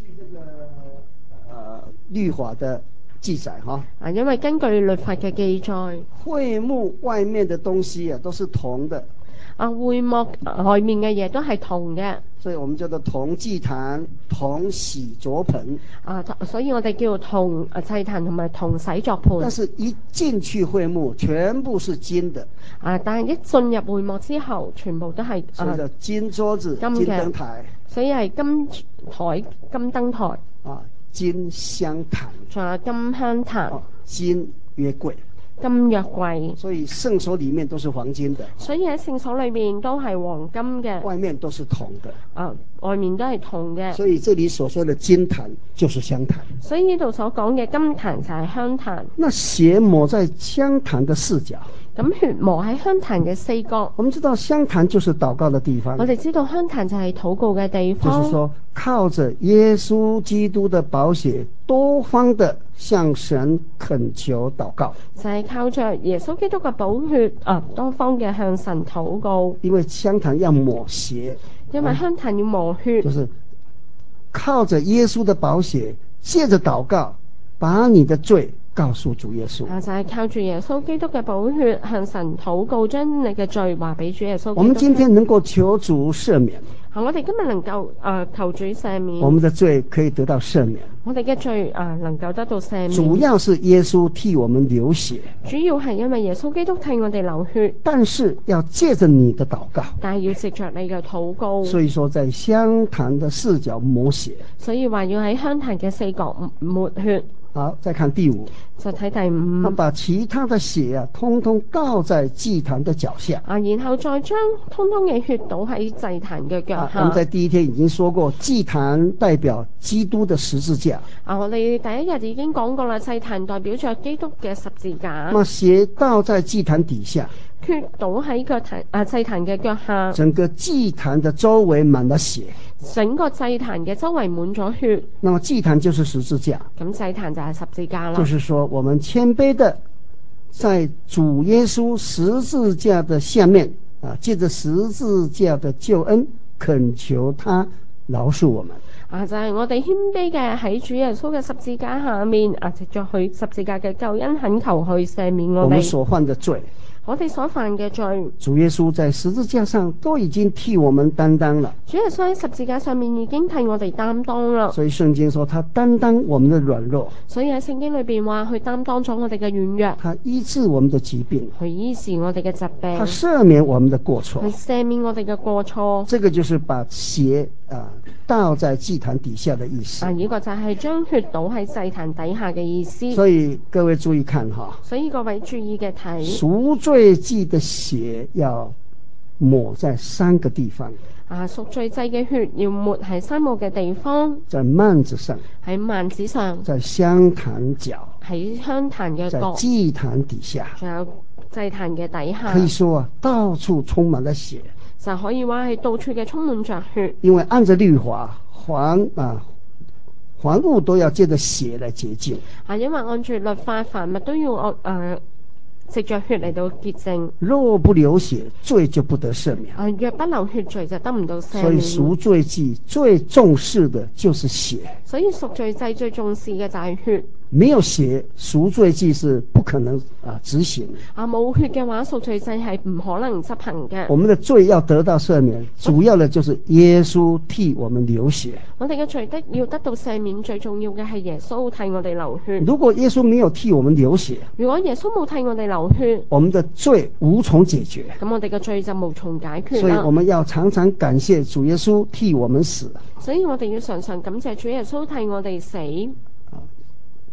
[SPEAKER 1] 律法的記載哈，
[SPEAKER 2] 啊，因為根據律法嘅記載，
[SPEAKER 1] 會幕外面的東西啊都是銅的。
[SPEAKER 2] 啊，會幕外面嘅嘢都係銅嘅，
[SPEAKER 1] 所以我們叫做銅祭壇、銅洗濯盆。啊，
[SPEAKER 2] 所以我哋叫銅啊祭壇同埋銅洗濯盆。
[SPEAKER 1] 但是一進去會幕，全部是金的。
[SPEAKER 2] 啊，但係一進入會幕之後，全部都係
[SPEAKER 1] 所以叫金桌子、金燈台。
[SPEAKER 2] 所以係金台、金燈台。
[SPEAKER 1] 啊。金香壇，
[SPEAKER 2] 仲有金香壇，
[SPEAKER 1] 哦、金約櫃，
[SPEAKER 2] 金約櫃。
[SPEAKER 1] 所以聖所裏面都是黃金的，
[SPEAKER 2] 所以喺聖所裏面都係黃金嘅，
[SPEAKER 1] 外面都是銅的。
[SPEAKER 2] 啊，外面都係銅嘅。
[SPEAKER 1] 所以這裡所說的金壇就是香壇。
[SPEAKER 2] 所以呢度所講嘅金壇就係香壇。
[SPEAKER 1] 那血抹在香壇的四角。
[SPEAKER 2] 咁血磨喺香壇嘅四角。
[SPEAKER 1] 我們知道香壇就是禱告的地方。
[SPEAKER 2] 我哋知道香壇就係禱告嘅地方。
[SPEAKER 1] 就是說靠着耶穌基督的寶血，多方的向神懇求禱告。
[SPEAKER 2] 就係、是、靠着耶穌基督嘅寶血啊，多方嘅向神禱告。
[SPEAKER 1] 因為香壇要抹血。
[SPEAKER 2] 因為香壇要磨血。
[SPEAKER 1] 就是靠着耶穌的寶血，借着禱告，把你的罪告訴主耶穌。
[SPEAKER 2] 啊，就係、是、靠住耶穌基督嘅寶血向神禱告，將你嘅罪話俾主耶穌。
[SPEAKER 1] 我們今天能夠求主赦免。
[SPEAKER 2] 啊，我哋今日能夠啊求主赦免。
[SPEAKER 1] 我們的罪可以得到赦免。
[SPEAKER 2] 我哋嘅罪啊能夠得到赦免。
[SPEAKER 1] 主要是耶穌替我們流血。
[SPEAKER 2] 主要係因為耶穌基督替我哋流血。
[SPEAKER 1] 但是要借着你的禱告。
[SPEAKER 2] 但係要藉着你嘅禱告。
[SPEAKER 1] 所以說在香壇的四角抹血。
[SPEAKER 2] 所以話要喺香壇嘅四角抹血。
[SPEAKER 1] 好，再看第五，
[SPEAKER 2] 就睇第五。
[SPEAKER 1] 他把其他的血啊，通通倒在祭壇的腳下。
[SPEAKER 2] 啊，然後再將通通嘅血倒喺祭壇嘅腳下。
[SPEAKER 1] 啊，我們在第一天已經說過，祭壇代表基督的十字架。
[SPEAKER 2] 啊，我哋第一日已經講過啦，祭壇代表着基督嘅十字架。
[SPEAKER 1] 那血倒在祭壇底下。
[SPEAKER 2] 血倒喺個壇啊祭壇嘅腳下。
[SPEAKER 1] 整個祭壇的周圍滿了血。
[SPEAKER 2] 整個祭壇嘅周圍滿咗血。
[SPEAKER 1] 那麼祭壇就是十字架。
[SPEAKER 2] 咁祭壇就係十字架啦。
[SPEAKER 1] 就是說，我們謙卑的在主耶穌十字架的下面啊，借着十字架的救恩，懇求他饒恕我們。
[SPEAKER 2] 啊，就係、是、我哋謙卑嘅喺主耶穌嘅十字架下面啊，藉著佢十字架嘅救恩，懇求去赦免我哋。
[SPEAKER 1] 我們所犯的罪。
[SPEAKER 2] 我哋所犯嘅罪，
[SPEAKER 1] 主耶穌在十字架上都已經替我們擔當了。
[SPEAKER 2] 主耶穌喺十字架上面已經替我哋擔當啦。
[SPEAKER 1] 所以聖經說他擔當我們的軟弱。
[SPEAKER 2] 所以喺聖經裏邊話佢擔當咗我哋嘅軟弱。
[SPEAKER 1] 他醫治我們的疾病。
[SPEAKER 2] 佢醫治我哋嘅疾病。
[SPEAKER 1] 他赦免我們的過錯。
[SPEAKER 2] 佢赦免我哋嘅過錯。
[SPEAKER 1] 這個就是把血啊倒在祭壇底下的意思。
[SPEAKER 2] 啊，呢個就係將血倒喺祭壇底下嘅意思。
[SPEAKER 1] 所以各位注意看哈。
[SPEAKER 2] 所以各位注意嘅睇。
[SPEAKER 1] 贖罪祭的血要抹在三個地方。
[SPEAKER 2] 啊，贖罪祭嘅血要抹喺三個嘅地方。
[SPEAKER 1] 在幔子上。
[SPEAKER 2] 喺幔子上。
[SPEAKER 1] 在香壇角。
[SPEAKER 2] 喺香壇嘅角。
[SPEAKER 1] 在祭壇底下。
[SPEAKER 2] 仲有祭壇嘅底下。
[SPEAKER 1] 可以說啊，到處充滿了血。
[SPEAKER 2] 就可以話係到處嘅充滿着血。
[SPEAKER 1] 因為按着律法，凡啊凡物都要借着血來潔淨。啊，
[SPEAKER 2] 因為按住律法，凡物都要按誒藉着血嚟到潔淨。
[SPEAKER 1] 若不流血，罪就不得赦免。
[SPEAKER 2] 啊，若不流血，罪就得唔到赦免。
[SPEAKER 1] 所以贖罪祭最重視的就是血。
[SPEAKER 2] 所以贖罪祭最重視嘅就係血。
[SPEAKER 1] 沒有血，贖罪祭是不可能啊執行。
[SPEAKER 2] 啊，冇血嘅話，贖罪祭係唔可能執行嘅。
[SPEAKER 1] 我們的罪要得到赦免，主要的就是耶穌替我們流血。
[SPEAKER 2] 我哋嘅罪得要得到赦免，最重要嘅係耶穌替我哋流血。
[SPEAKER 1] 如果耶穌沒有替我們流血，
[SPEAKER 2] 如果耶穌冇替我哋流血，
[SPEAKER 1] 我們的罪無從解決。
[SPEAKER 2] 咁我哋嘅罪就無從解決啦。
[SPEAKER 1] 所以我們要常常感謝主耶穌替我們死。
[SPEAKER 2] 所以我哋要常常感謝主耶穌替我哋死。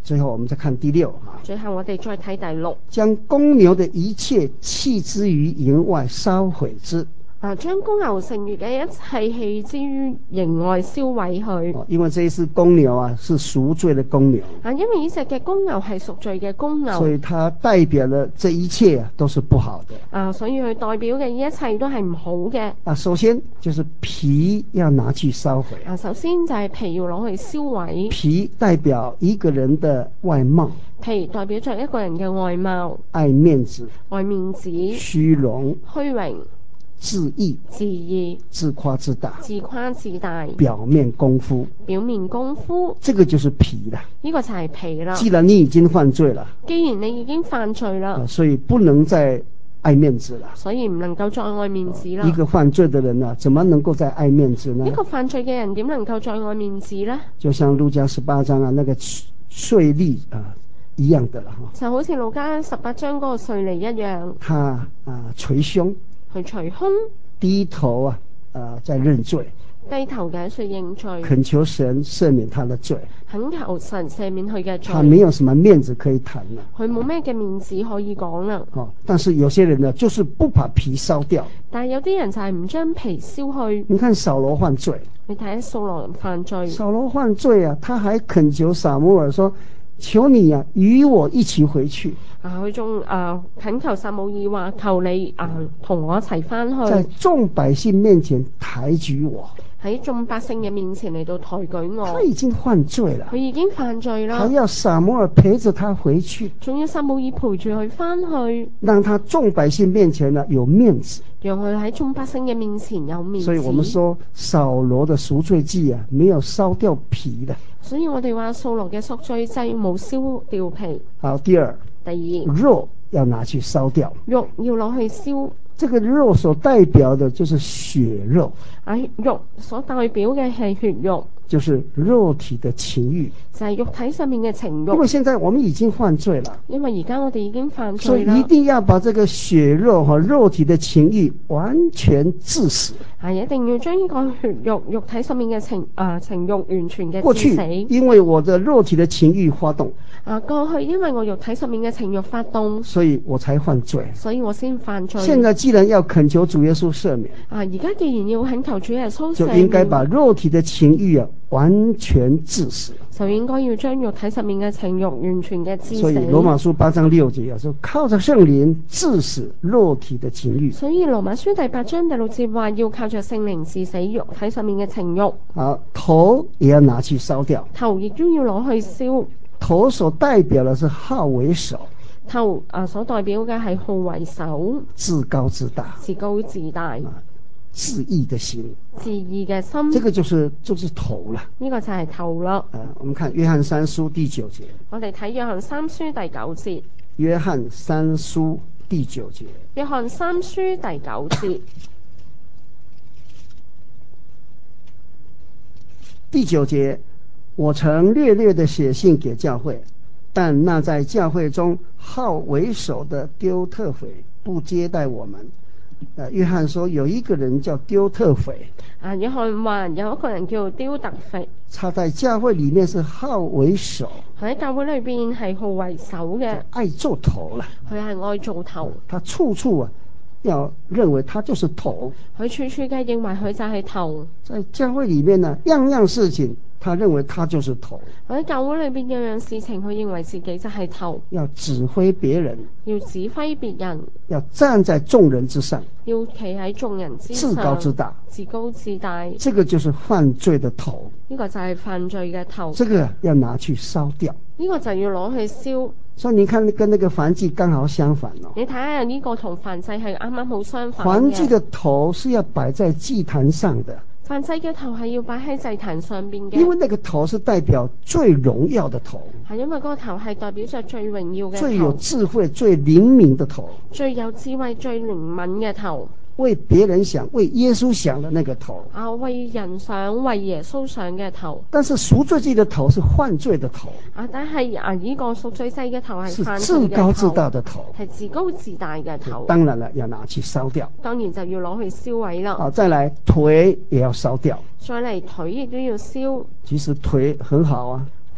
[SPEAKER 1] 最後我們再看第六啊，
[SPEAKER 2] 最後我哋再睇第六，
[SPEAKER 1] 將公牛的一切棄之於營外，燒毀之。
[SPEAKER 2] 啊，將公牛剩餘嘅一切棄之於營外，燒毀去。
[SPEAKER 1] 哦，因為這一隻公牛啊，是贖罪的公牛。
[SPEAKER 2] 啊，因為呢隻嘅公牛係贖罪嘅公牛，
[SPEAKER 1] 所以它代表了這一切啊，都是不好的。
[SPEAKER 2] 啊，所以佢代表嘅一切都係唔好嘅。
[SPEAKER 1] 啊，首先就是皮要拿去燒毀。
[SPEAKER 2] 啊，首先就係皮要攞去燒毀。
[SPEAKER 1] 皮代表一個人的外貌。
[SPEAKER 2] 皮代表着一個人嘅外貌。
[SPEAKER 1] 愛面子。
[SPEAKER 2] 愛面子。
[SPEAKER 1] 虛榮。
[SPEAKER 2] 虛榮。
[SPEAKER 1] 自義。
[SPEAKER 2] 自義。
[SPEAKER 1] 自誇自大。
[SPEAKER 2] 自誇自大。
[SPEAKER 1] 表面功夫。
[SPEAKER 2] 表面功夫。
[SPEAKER 1] 這個就是皮啦。
[SPEAKER 2] 呢個就係皮啦。
[SPEAKER 1] 既然你已經犯罪了。
[SPEAKER 2] 既然你已經犯罪啦。
[SPEAKER 1] 啊，所以不能再愛面子了。
[SPEAKER 2] 所以唔能夠再愛面子啦。
[SPEAKER 1] 一個犯罪的人呢，怎麼能夠再愛面子呢？
[SPEAKER 2] 一個犯罪嘅人點能夠再愛面子呢？就
[SPEAKER 1] 像路加十八章啊，那個稅吏啊一樣的啦，
[SPEAKER 2] 就好似路加十八章嗰個稅吏一樣。
[SPEAKER 1] 他啊捶胸。
[SPEAKER 2] 去捶胸。
[SPEAKER 1] 低頭啊，啊在認罪。
[SPEAKER 2] 低頭嘅說認罪。
[SPEAKER 1] 懇求神赦免他的罪。
[SPEAKER 2] 懇求神赦免佢嘅罪。
[SPEAKER 1] 他沒有什麼面子可以談啦。
[SPEAKER 2] 佢冇咩嘅面子可以講啦。
[SPEAKER 1] 哦，但是有些人呢，就是不把皮燒掉。
[SPEAKER 2] 但係有啲人就係唔將皮燒去。
[SPEAKER 1] 你看掃羅犯罪。你
[SPEAKER 2] 睇下掃羅犯罪。
[SPEAKER 1] 掃羅犯罪啊，他還懇求撒母耳說：求你啊，與我一起回去。
[SPEAKER 2] 啊，佢仲啊懇求撒母耳話：求你啊同我一齊翻去。
[SPEAKER 1] 在眾百姓面前抬舉我。
[SPEAKER 2] 喺眾百姓嘅面前嚟到抬舉我。
[SPEAKER 1] 他已經犯罪了。
[SPEAKER 2] 佢已經犯罪啦。
[SPEAKER 1] 還要撒母耳陪着他回去。
[SPEAKER 2] 仲要撒母耳陪住佢翻去。
[SPEAKER 1] 讓他眾百姓面前呢有面子。讓
[SPEAKER 2] 佢喺眾百姓嘅面前有面子。
[SPEAKER 1] 所以我們說掃羅的贖罪祭啊，沒有燒掉皮的。
[SPEAKER 2] 所以我哋話掃羅嘅贖罪祭冇燒掉皮。
[SPEAKER 1] 好，第二。
[SPEAKER 2] 第二。
[SPEAKER 1] 肉要拿去燒掉。
[SPEAKER 2] 肉要攞去燒。
[SPEAKER 1] 這個肉所代表的就是血肉。
[SPEAKER 2] 啊，肉所代表嘅係血肉。
[SPEAKER 1] 就是肉體的情欲。
[SPEAKER 2] 就係肉體上面嘅情欲。
[SPEAKER 1] 因為現在我們已經犯罪了。
[SPEAKER 2] 因為而家我哋已經犯罪。
[SPEAKER 1] 所以一定要把這個血肉和肉體的情欲完全致死。
[SPEAKER 2] 啊，一定要將呢個血肉肉體上面嘅情啊情欲完全嘅致死。
[SPEAKER 1] 過去因為我的肉體的情欲發動。
[SPEAKER 2] 啊，過去因為我肉體上面嘅情欲發動，
[SPEAKER 1] 所以我才犯罪。
[SPEAKER 2] 所以我先犯罪。
[SPEAKER 1] 現在既然要懇求主耶穌赦免。
[SPEAKER 2] 啊，而家既然要懇求主耶穌赦免，
[SPEAKER 1] 就應該把肉體的情欲啊完全致死。
[SPEAKER 2] 就應該要將肉體上面嘅情欲完全嘅致死。
[SPEAKER 1] 所以羅馬書八章六節啊，說靠着聖靈致死肉體的情欲。
[SPEAKER 2] 所以羅馬書第八章第六節話要靠着聖靈致死肉體上面嘅情欲。
[SPEAKER 1] 好，頭也要拿去燒掉。
[SPEAKER 2] 頭亦都要攞去燒。
[SPEAKER 1] 頭所代表的是好為首。
[SPEAKER 2] 頭啊，所代表嘅係好為首。
[SPEAKER 1] 自高自大。
[SPEAKER 2] 自高自大。
[SPEAKER 1] 自義的心。
[SPEAKER 2] 自義嘅心。
[SPEAKER 1] 這個就是就是頭了。
[SPEAKER 2] 呢個就係頭啦。
[SPEAKER 1] 啊，我們看約翰三書第九節。
[SPEAKER 2] 我哋睇約翰三書第九節。
[SPEAKER 1] 約翰三書第九節。
[SPEAKER 2] 約翰三書第九節。
[SPEAKER 1] 第九節。我曾略略的寫信給教會，但那在教會中好為首的丟特腓不接待我們。呃，約翰說有一個人叫丟特腓。
[SPEAKER 2] 啊，約翰話有一個人叫丟特腓，
[SPEAKER 1] 他在教會裏面是好為首。喺
[SPEAKER 2] 教會裏邊係好為首嘅，
[SPEAKER 1] 愛做頭啦。
[SPEAKER 2] 佢係愛做頭。
[SPEAKER 1] 他處處啊要認為他就是頭。
[SPEAKER 2] 佢處處嘅認為佢就係頭。
[SPEAKER 1] 在教會裏面呢，樣樣事情。他認為他就是頭。
[SPEAKER 2] 喺教會裏邊樣樣事情，佢認為自己就係頭。
[SPEAKER 1] 要指揮別人，
[SPEAKER 2] 要指揮別人，
[SPEAKER 1] 要站在眾人之上，
[SPEAKER 2] 要企喺眾人之上，
[SPEAKER 1] 自高自大，
[SPEAKER 2] 自高自大。
[SPEAKER 1] 這個就是犯罪的頭。
[SPEAKER 2] 呢個就係犯罪嘅頭。
[SPEAKER 1] 這個要拿去燒掉。
[SPEAKER 2] 呢個就要攞去燒。
[SPEAKER 1] 所以你看，跟那個燔祭剛好相反咯。
[SPEAKER 2] 你睇下呢個同燔祭係啱啱好相反嘅。
[SPEAKER 1] 燔祭的頭是要擺在祭壇上的。
[SPEAKER 2] 燔祭嘅頭係要擺喺祭壇上邊嘅，
[SPEAKER 1] 因為那個頭是代表最榮耀的頭，
[SPEAKER 2] 係因為嗰個頭係代表着最榮耀嘅頭，
[SPEAKER 1] 最有智慧、最靈敏的頭，
[SPEAKER 2] 最有智慧、最靈敏嘅頭，
[SPEAKER 1] 為別人想、為耶穌想的那個頭，
[SPEAKER 2] 啊，為人想、為耶穌想嘅頭。
[SPEAKER 1] 但是贖罪祭的頭是犯罪的頭，
[SPEAKER 2] 啊，但係啊呢個贖罪祭嘅頭係犯罪嘅頭，
[SPEAKER 1] 是自高自大的頭，
[SPEAKER 2] 係自高自大嘅頭。
[SPEAKER 1] 當然了，要拿去燒掉。
[SPEAKER 2] 當然就要攞去燒毀啦。
[SPEAKER 1] 好，再來腿也要燒掉。
[SPEAKER 2] 再嚟腿亦都要燒。
[SPEAKER 1] 其實腿很好啊。
[SPEAKER 2] 其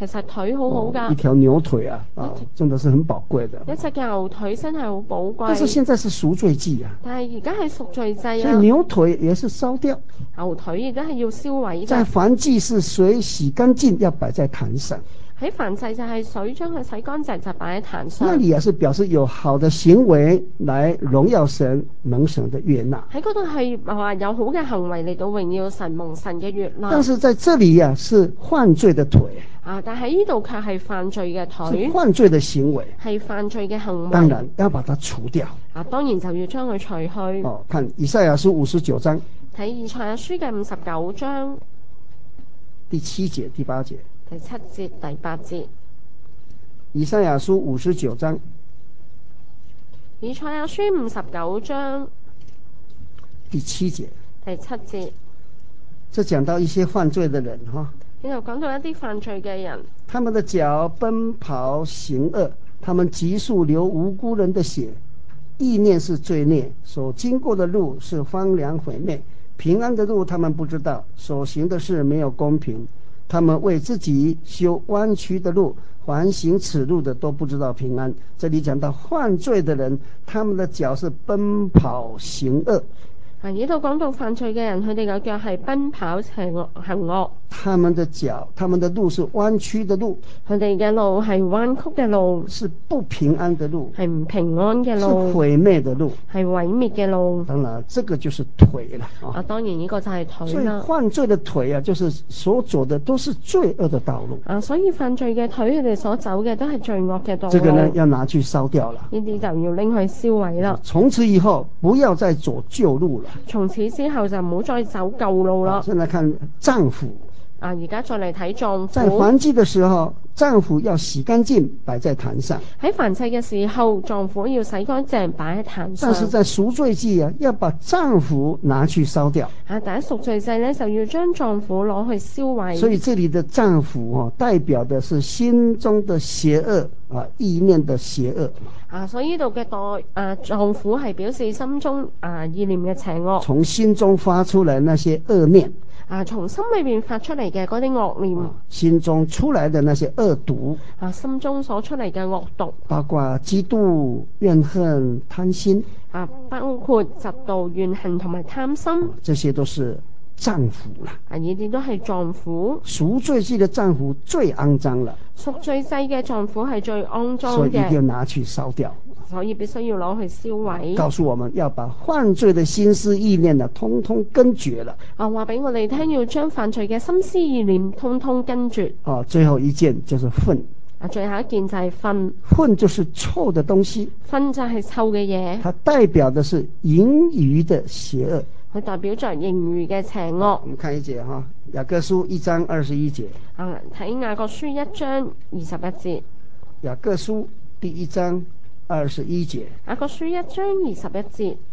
[SPEAKER 2] 其實腿好好㗎、
[SPEAKER 1] 哦，一條牛腿啊，啊，真的是很寶貴的。
[SPEAKER 2] 一隻牛腿真係好寶貴。
[SPEAKER 1] 但是現在是贖罪祭啊。
[SPEAKER 2] 但係而家係贖罪祭啊。
[SPEAKER 1] 所以牛腿也是燒掉。
[SPEAKER 2] 牛腿而家係要燒毀㗎。
[SPEAKER 1] 在燔祭是水洗乾淨，要擺在壇上。
[SPEAKER 2] 喺燔祭就係水將佢洗乾淨就擺喺壇上。
[SPEAKER 1] 那裡也是表示有好的行為來榮耀神，蒙神的悅納。
[SPEAKER 2] 喺嗰度係話有好嘅行為嚟到榮耀神，蒙神嘅悅納。
[SPEAKER 1] 但是在這裡呀、啊，是犯罪的腿。
[SPEAKER 2] 啊！但喺呢度卻係犯罪嘅腿。
[SPEAKER 1] 是犯罪的行為。
[SPEAKER 2] 係犯罪嘅行為。
[SPEAKER 1] 當然要把它除掉。
[SPEAKER 2] 啊，當然就要將佢除去。
[SPEAKER 1] 哦，看以賽亞書五十九章。
[SPEAKER 2] 睇以賽亞書嘅五十九章
[SPEAKER 1] 第七節、第八節。
[SPEAKER 2] 第七節、第八節。
[SPEAKER 1] 以賽亞書五十九章。
[SPEAKER 2] 以賽亞書五十九章
[SPEAKER 1] 第七節。
[SPEAKER 2] 第七節。
[SPEAKER 1] 這講到一些犯罪的人哈。
[SPEAKER 2] 呢度講到一啲犯罪嘅人。
[SPEAKER 1] 他們的腳奔跑行惡，他們急速流無辜人的血，意念是罪孽，所經過的路是荒涼毀滅，平安的路他們不知道，所行的事沒有公平，他們為自己修彎曲的路，凡行此路的都不知道平安。這裡講到犯罪的人，他們的腳是奔跑行惡。
[SPEAKER 2] 啊！呢度講到犯罪嘅人，佢哋嘅腳係奔跑邪惡行惡。
[SPEAKER 1] 他們的腳，他們的路是彎曲的路。
[SPEAKER 2] 佢哋嘅路係彎曲嘅路，
[SPEAKER 1] 是不平安的路，
[SPEAKER 2] 係唔平安嘅路，
[SPEAKER 1] 是毀滅的路，
[SPEAKER 2] 係毀滅嘅路。
[SPEAKER 1] 當然，這個就是腿了啊！
[SPEAKER 2] 啊，當然呢個就係腿啦。
[SPEAKER 1] 所以犯罪的腿啊，就是所走的都是罪惡的道路。
[SPEAKER 2] 啊，所以犯罪嘅腿，佢哋所走嘅都係罪惡嘅道路。
[SPEAKER 1] 這個呢，要拿去燒掉了。
[SPEAKER 2] 呢啲就要拎去燒毀啦。
[SPEAKER 1] 從此以後，不要再走舊路了。
[SPEAKER 2] 從此之後就唔好再走舊路啦。
[SPEAKER 1] 現在看臟腑。
[SPEAKER 2] 啊！而家再嚟睇臟腑。
[SPEAKER 1] 在燔祭的時候，臟腑要洗乾淨，擺在壇上。
[SPEAKER 2] 喺燔祭嘅時候，臟腑要洗乾淨，擺喺壇上。
[SPEAKER 1] 但是在贖罪祭啊，要把臟腑拿去燒掉。
[SPEAKER 2] 啊！但喺贖罪祭呢，就要將臟腑攞去燒毀。
[SPEAKER 1] 所以這裡的臟腑啊，代表的是心中的邪惡啊，意念的邪惡。
[SPEAKER 2] 啊！所以呢度嘅代誒臟腑係表示心中啊意念嘅邪惡。
[SPEAKER 1] 從心中發出來那些惡念。
[SPEAKER 2] 啊！從心裏邊發出嚟嘅嗰啲惡念，
[SPEAKER 1] 啊，心中出來的那些惡毒，
[SPEAKER 2] 啊，心中所出嚟嘅惡毒，
[SPEAKER 1] 包括嫉妒、怨恨、貪心，
[SPEAKER 2] 啊，包括嫉妒、怨恨同埋貪心，
[SPEAKER 1] 啊，這些都是臟腑啦。
[SPEAKER 2] 啊，呢啲都係臟腑。
[SPEAKER 1] 贖罪祭的臟腑最骯髒了，
[SPEAKER 2] 贖罪祭嘅臟腑係最骯髒嘅，
[SPEAKER 1] 所以一定要拿去燒掉。
[SPEAKER 2] 所以必須要攞去燒毀。
[SPEAKER 1] 告訴我們要把犯罪的心思意念呢，通通根絕了。
[SPEAKER 2] 啊，話俾我哋聽，要將犯罪嘅心思意念通通根絕。
[SPEAKER 1] 啊，最後一件就是糞。
[SPEAKER 2] 啊，最後一件就係糞。
[SPEAKER 1] 糞就是臭的東西。
[SPEAKER 2] 糞就係臭嘅嘢。
[SPEAKER 1] 它代表的是盈餘的邪惡。
[SPEAKER 2] 佢代表着盈餘嘅邪惡。
[SPEAKER 1] 我們看一節哈，雅各書一章二十一節。
[SPEAKER 2] 啊，睇雅各書一章二十一節。
[SPEAKER 1] 雅各書第一章二十一節。
[SPEAKER 2] 雅各書一章二十一節。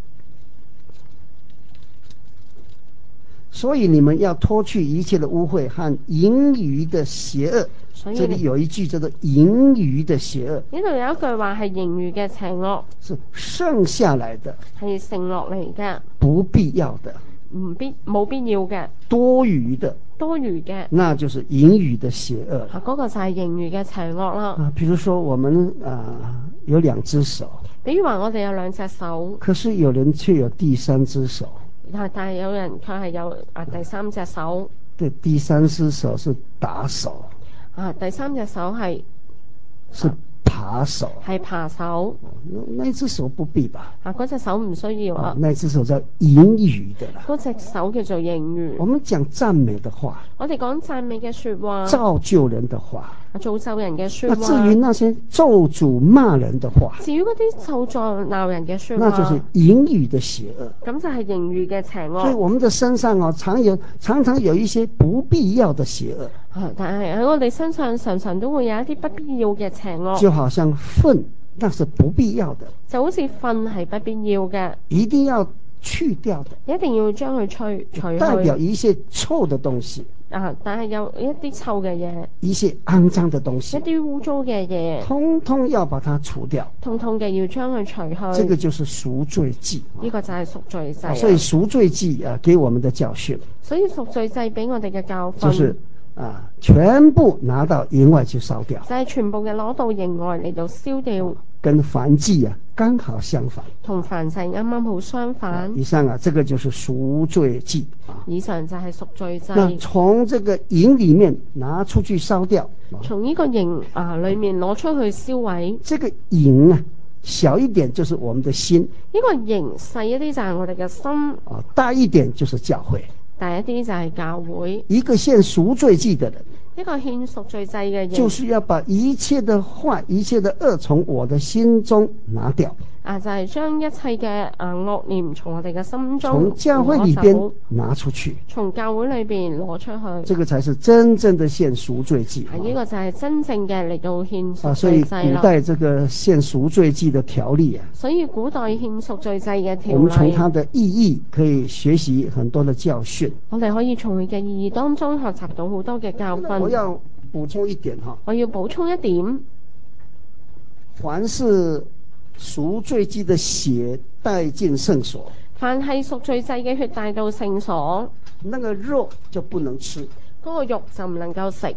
[SPEAKER 1] 所以你們要脫去一切的污穢和盈餘的邪惡。這裡有一句叫做盈餘的邪惡。
[SPEAKER 2] 呢度有一句話係盈餘嘅邪惡，
[SPEAKER 1] 是剩下來的，
[SPEAKER 2] 係剩落嚟嘅，
[SPEAKER 1] 不必要的，
[SPEAKER 2] 唔必冇必要嘅，
[SPEAKER 1] 多餘的，
[SPEAKER 2] 多餘嘅，
[SPEAKER 1] 那就是盈餘的邪惡。
[SPEAKER 2] 啊，嗰個就係盈餘嘅邪惡啦。
[SPEAKER 1] 啊，比如說我們啊、呃、有兩隻手，
[SPEAKER 2] 比如話我哋有兩隻手，
[SPEAKER 1] 可是有人卻有第三隻手。
[SPEAKER 2] 但係有人佢係有啊第三隻手。
[SPEAKER 1] 對，第三隻手是打手。
[SPEAKER 2] 啊，第三隻手係
[SPEAKER 1] 是扒手，
[SPEAKER 2] 係扒手。
[SPEAKER 1] 那那隻手不必吧？
[SPEAKER 2] 啊，嗰隻手唔需要啊。
[SPEAKER 1] 啊，那隻手叫盈餘的啦。
[SPEAKER 2] 嗰隻手叫做盈餘。
[SPEAKER 1] 我們講讚美的話，
[SPEAKER 2] 我哋講讚美嘅說話，
[SPEAKER 1] 造就人的話，
[SPEAKER 2] 造就人嘅說話。
[SPEAKER 1] 那至於那些咒詛罵人的話，
[SPEAKER 2] 至於嗰啲咒詛鬧人嘅說話，
[SPEAKER 1] 那就是盈餘的邪惡。
[SPEAKER 2] 咁就係盈餘嘅邪惡。
[SPEAKER 1] 所以我們的身上啊，常有常常有一些不必要的邪惡。
[SPEAKER 2] 啊，但係喺我哋身上常常都會有一啲不必要嘅邪惡。
[SPEAKER 1] 就好像糞，那是不必要的。
[SPEAKER 2] 就好似糞係不必要嘅，
[SPEAKER 1] 一定要去掉的。
[SPEAKER 2] 一定要將佢除除去。
[SPEAKER 1] 代表一些臭的東西。
[SPEAKER 2] 啊！但係有一啲臭嘅嘢，
[SPEAKER 1] 一些骯髒的東西，
[SPEAKER 2] 一啲污糟嘅嘢，
[SPEAKER 1] 通通要把它除掉，
[SPEAKER 2] 通通嘅要將佢除去。
[SPEAKER 1] 這個就是贖罪祭，
[SPEAKER 2] 呢個就係贖罪祭。
[SPEAKER 1] 所以贖罪祭啊，給我們的教訓，
[SPEAKER 2] 所以贖罪祭俾我哋嘅教訓，
[SPEAKER 1] 就是啊，全部拿到營外去燒掉，
[SPEAKER 2] 就係全部嘅攞到營外嚟到燒掉，
[SPEAKER 1] 跟燔祭啊剛好相反，
[SPEAKER 2] 同燔祭啱啱好相反。
[SPEAKER 1] 以上啊，這個就是贖罪祭啊。
[SPEAKER 2] 以上就係贖罪祭。
[SPEAKER 1] 那從這個營裡面拿出去燒掉，
[SPEAKER 2] 從呢個營啊裡面攞出去燒毀。
[SPEAKER 1] 這個營啊，小一點就是我們的心，
[SPEAKER 2] 呢個營細一啲就係我哋嘅心，
[SPEAKER 1] 啊，大一點就是教會。
[SPEAKER 2] 大一啲就係教會。
[SPEAKER 1] 一個獻贖罪祭的人，
[SPEAKER 2] 一個獻贖罪祭嘅人，
[SPEAKER 1] 就是要把一切的壞、一切的惡從我的心中拿掉。
[SPEAKER 2] 啊，就係、是、將一切嘅啊惡念從我哋嘅心中
[SPEAKER 1] 從教會裏邊拿出去，
[SPEAKER 2] 從教會裏邊攞出去，
[SPEAKER 1] 這個才是真正的獻贖罪祭。
[SPEAKER 2] 啊，呢、這個就係真正嘅嚟到獻贖罪祭啦。
[SPEAKER 1] 啊，所以古代這個獻贖罪祭的條例啊，
[SPEAKER 2] 所以古代獻贖罪祭嘅條例，
[SPEAKER 1] 我們從它的意義可以學習很多的教訓。
[SPEAKER 2] 我哋可以從佢嘅意義當中學習到好多嘅教訓。
[SPEAKER 1] 我要補充一點哈，
[SPEAKER 2] 我要補充一點，
[SPEAKER 1] 凡是贖罪祭的血帶進聖所，
[SPEAKER 2] 凡係贖罪祭嘅血帶到聖所，
[SPEAKER 1] 那個肉就不能吃，
[SPEAKER 2] 嗰個肉就唔能夠食。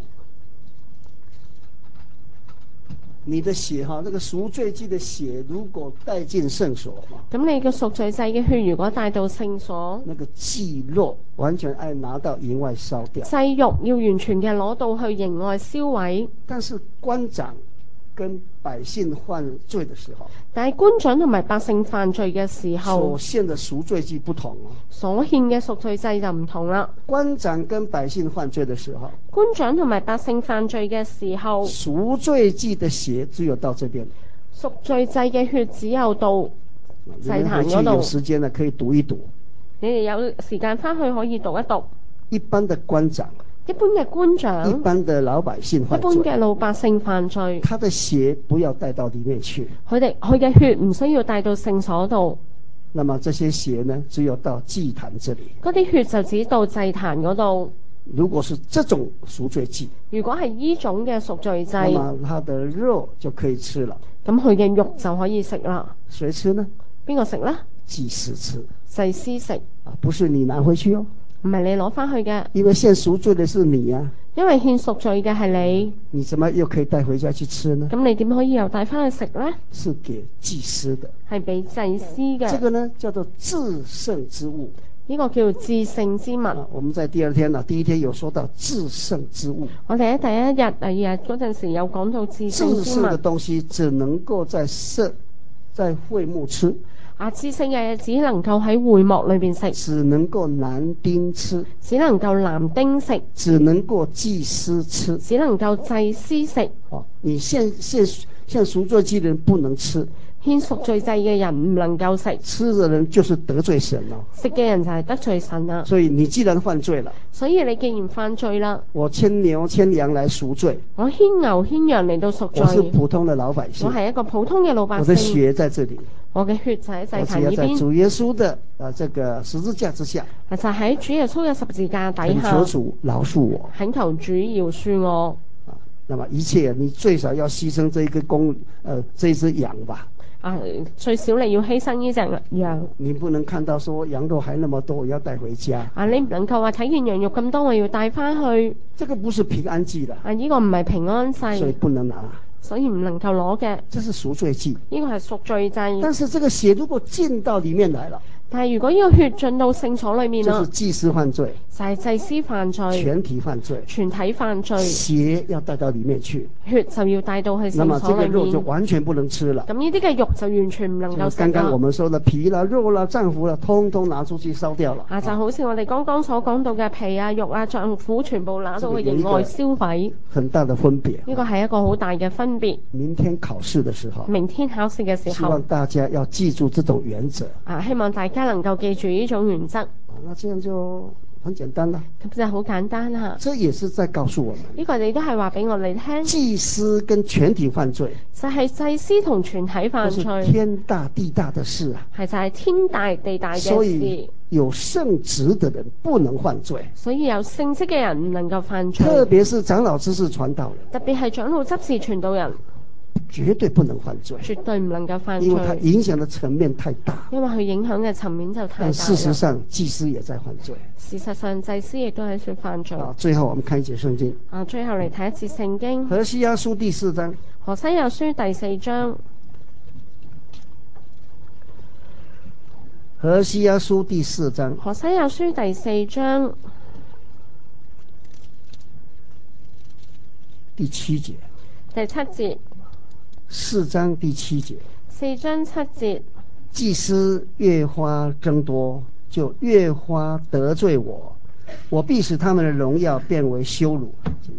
[SPEAKER 1] 你的血哈，那個贖罪祭的血如果帶進聖所，
[SPEAKER 2] 咁你嘅贖罪祭嘅血如果帶到聖所，
[SPEAKER 1] 那個祭肉完全要拿到營外燒掉，
[SPEAKER 2] 祭肉要完全嘅攞到去營外燒毀。
[SPEAKER 1] 但是官長跟百姓犯罪的時候，
[SPEAKER 2] 但係官長同埋百姓犯罪嘅時候，
[SPEAKER 1] 所獻的贖罪祭不同哦。
[SPEAKER 2] 所獻嘅贖罪祭就唔同啦。
[SPEAKER 1] 官長跟百姓犯罪的時候，
[SPEAKER 2] 官長同埋百姓犯罪嘅時候，
[SPEAKER 1] 贖罪祭的血只有到這邊。
[SPEAKER 2] 贖罪祭嘅血只有到祭壇嗰度。
[SPEAKER 1] 有時間呢，可以讀一讀。
[SPEAKER 2] 你哋有時間翻去可以讀一讀。
[SPEAKER 1] 一般的官長，
[SPEAKER 2] 一般嘅官長，
[SPEAKER 1] 一般的老百姓犯罪，
[SPEAKER 2] 一般嘅老百姓犯罪，
[SPEAKER 1] 他的血不要帶到裏面去。
[SPEAKER 2] 佢哋佢嘅血唔需要帶到聖所度。
[SPEAKER 1] 那麼這些血呢，只有到祭壇這裡。
[SPEAKER 2] 嗰啲血就只到祭壇嗰度。
[SPEAKER 1] 如果是這種贖罪祭，
[SPEAKER 2] 如果係呢種嘅贖罪祭，
[SPEAKER 1] 那麼它的肉就可以吃了。
[SPEAKER 2] 咁佢嘅肉就可以食啦。
[SPEAKER 1] 誰吃呢？
[SPEAKER 2] 邊個食呢？
[SPEAKER 1] 祭司吃。
[SPEAKER 2] 祭司食。
[SPEAKER 1] 啊，不是你拿回去哦。
[SPEAKER 2] 唔係你攞翻去嘅。
[SPEAKER 1] 因為獻贖罪的是你啊。
[SPEAKER 2] 因為獻贖罪嘅係你。
[SPEAKER 1] 你怎麼又可以帶回家去吃呢？
[SPEAKER 2] 咁你點可以又帶翻去食呢？
[SPEAKER 1] 是給祭司的。
[SPEAKER 2] 係俾祭司嘅。
[SPEAKER 1] 這個呢叫做至聖之物。
[SPEAKER 2] 呢個叫至聖之物。
[SPEAKER 1] 啊，我們在第二天啊，第一天有說到至聖之物。
[SPEAKER 2] 我哋喺第一日、第二日嗰陣時有講到至聖之物。
[SPEAKER 1] 至聖嘅東西只能夠在聖在會幕吃。
[SPEAKER 2] 啊，至聖嘅嘢只能夠喺會幕裏邊食。
[SPEAKER 1] 只能夠男丁吃。
[SPEAKER 2] 只能夠男丁食。
[SPEAKER 1] 只能夠祭司吃。
[SPEAKER 2] 只能夠祭司食。
[SPEAKER 1] 哦，你獻獻獻贖罪祭的人不能吃。
[SPEAKER 2] 獻贖罪祭嘅人唔能夠食。
[SPEAKER 1] 吃的人就是得罪神咯。
[SPEAKER 2] 食嘅人就係得罪神啦。
[SPEAKER 1] 所以你既然犯罪了，
[SPEAKER 2] 所以你既然犯罪啦，
[SPEAKER 1] 我牽牛牽羊來贖罪。
[SPEAKER 2] 我牽牛牽羊嚟到贖罪。
[SPEAKER 1] 我是普通的老百姓。
[SPEAKER 2] 我係一個普通嘅老百姓。
[SPEAKER 1] 我的血在這裡。
[SPEAKER 2] 我嘅血就喺祭壇呢邊。
[SPEAKER 1] 我只要在主耶穌的啊這個十字架之下。
[SPEAKER 2] 就喺主耶穌嘅十字架底下。
[SPEAKER 1] 懇求主饒恕我。
[SPEAKER 2] 懇求主饒恕我。
[SPEAKER 1] 啊，那麼一切你最少要犧牲這一個公，呃，這一隻羊吧。
[SPEAKER 2] 啊，最少你要犧牲呢隻羊。
[SPEAKER 1] 你不能看到說羊肉還那麼多，我要帶回家。
[SPEAKER 2] 啊，你唔能夠話睇見羊肉咁多，我要帶翻去。
[SPEAKER 1] 這個不是平安祭的。
[SPEAKER 2] 啊，呢個唔係平安祭。
[SPEAKER 1] 所以不能拿。
[SPEAKER 2] 所以唔能夠攞嘅。
[SPEAKER 1] 這是贖罪祭。
[SPEAKER 2] 呢個係贖罪祭。
[SPEAKER 1] 但是這個血如果進到裡面來了。
[SPEAKER 2] 但係如果呢個血進到聖所裏面啦，
[SPEAKER 1] 就是祭司犯罪，
[SPEAKER 2] 就係祭司犯罪，
[SPEAKER 1] 全體犯罪，
[SPEAKER 2] 全體犯罪，
[SPEAKER 1] 血要帶到裡面去，
[SPEAKER 2] 血就要帶到去聖所裡面。
[SPEAKER 1] 那麼這個肉就完全不能吃了。
[SPEAKER 2] 咁呢啲嘅肉就完全唔能夠食啦。
[SPEAKER 1] 剛剛我們說的皮啦、肉啦、臟腑啦，通通拿出去燒掉了。
[SPEAKER 2] 啊，就好似我哋剛剛所講到嘅皮啊、肉啊、臟腑，全部拿到去營外燒毀。
[SPEAKER 1] 很大的分別。
[SPEAKER 2] 呢個係一個好大嘅分別。
[SPEAKER 1] 明天考試的時候，
[SPEAKER 2] 明天考試嘅時候，
[SPEAKER 1] 希望大家要記住這種原則。
[SPEAKER 2] 啊，希望大家能夠記住呢種原則。
[SPEAKER 1] 啊，那這樣就很簡單啦。
[SPEAKER 2] 咁就好簡單啦。
[SPEAKER 1] 這也是在告訴我們，
[SPEAKER 2] 呢個你都係話俾我哋聽。
[SPEAKER 1] 祭司跟全體犯罪，
[SPEAKER 2] 就係祭司同全體犯罪，
[SPEAKER 1] 是天大地大的事啊。
[SPEAKER 2] 係就係天大地大嘅事。
[SPEAKER 1] 所以有聖職的人不能犯罪。
[SPEAKER 2] 所以有聖職嘅人唔能夠犯罪。
[SPEAKER 1] 特別是長老執事傳道人。
[SPEAKER 2] 特別係長老執事傳道人。
[SPEAKER 1] 絕對不能犯罪，
[SPEAKER 2] 絕對唔能夠犯
[SPEAKER 1] 因為它
[SPEAKER 2] 罪，
[SPEAKER 1] 影響的層面太大。
[SPEAKER 2] 因為佢影響嘅層面就太大啦。
[SPEAKER 1] 但事實上，祭司也在犯罪。
[SPEAKER 2] 事實上，祭司亦都喺處犯罪。
[SPEAKER 1] 啊，最後我們看一節聖經。
[SPEAKER 2] 啊，最後嚟睇一節聖經。
[SPEAKER 1] 何西阿書第四章。
[SPEAKER 2] 何西阿書第四章。
[SPEAKER 1] 何西阿書第四章。
[SPEAKER 2] 何西阿書第四章
[SPEAKER 1] 第七節。
[SPEAKER 2] 第七節。
[SPEAKER 1] 四章第七節。
[SPEAKER 2] 四章七節。
[SPEAKER 1] 祭司越發增多，就越發得罪我，我必使他們的榮耀變為羞辱。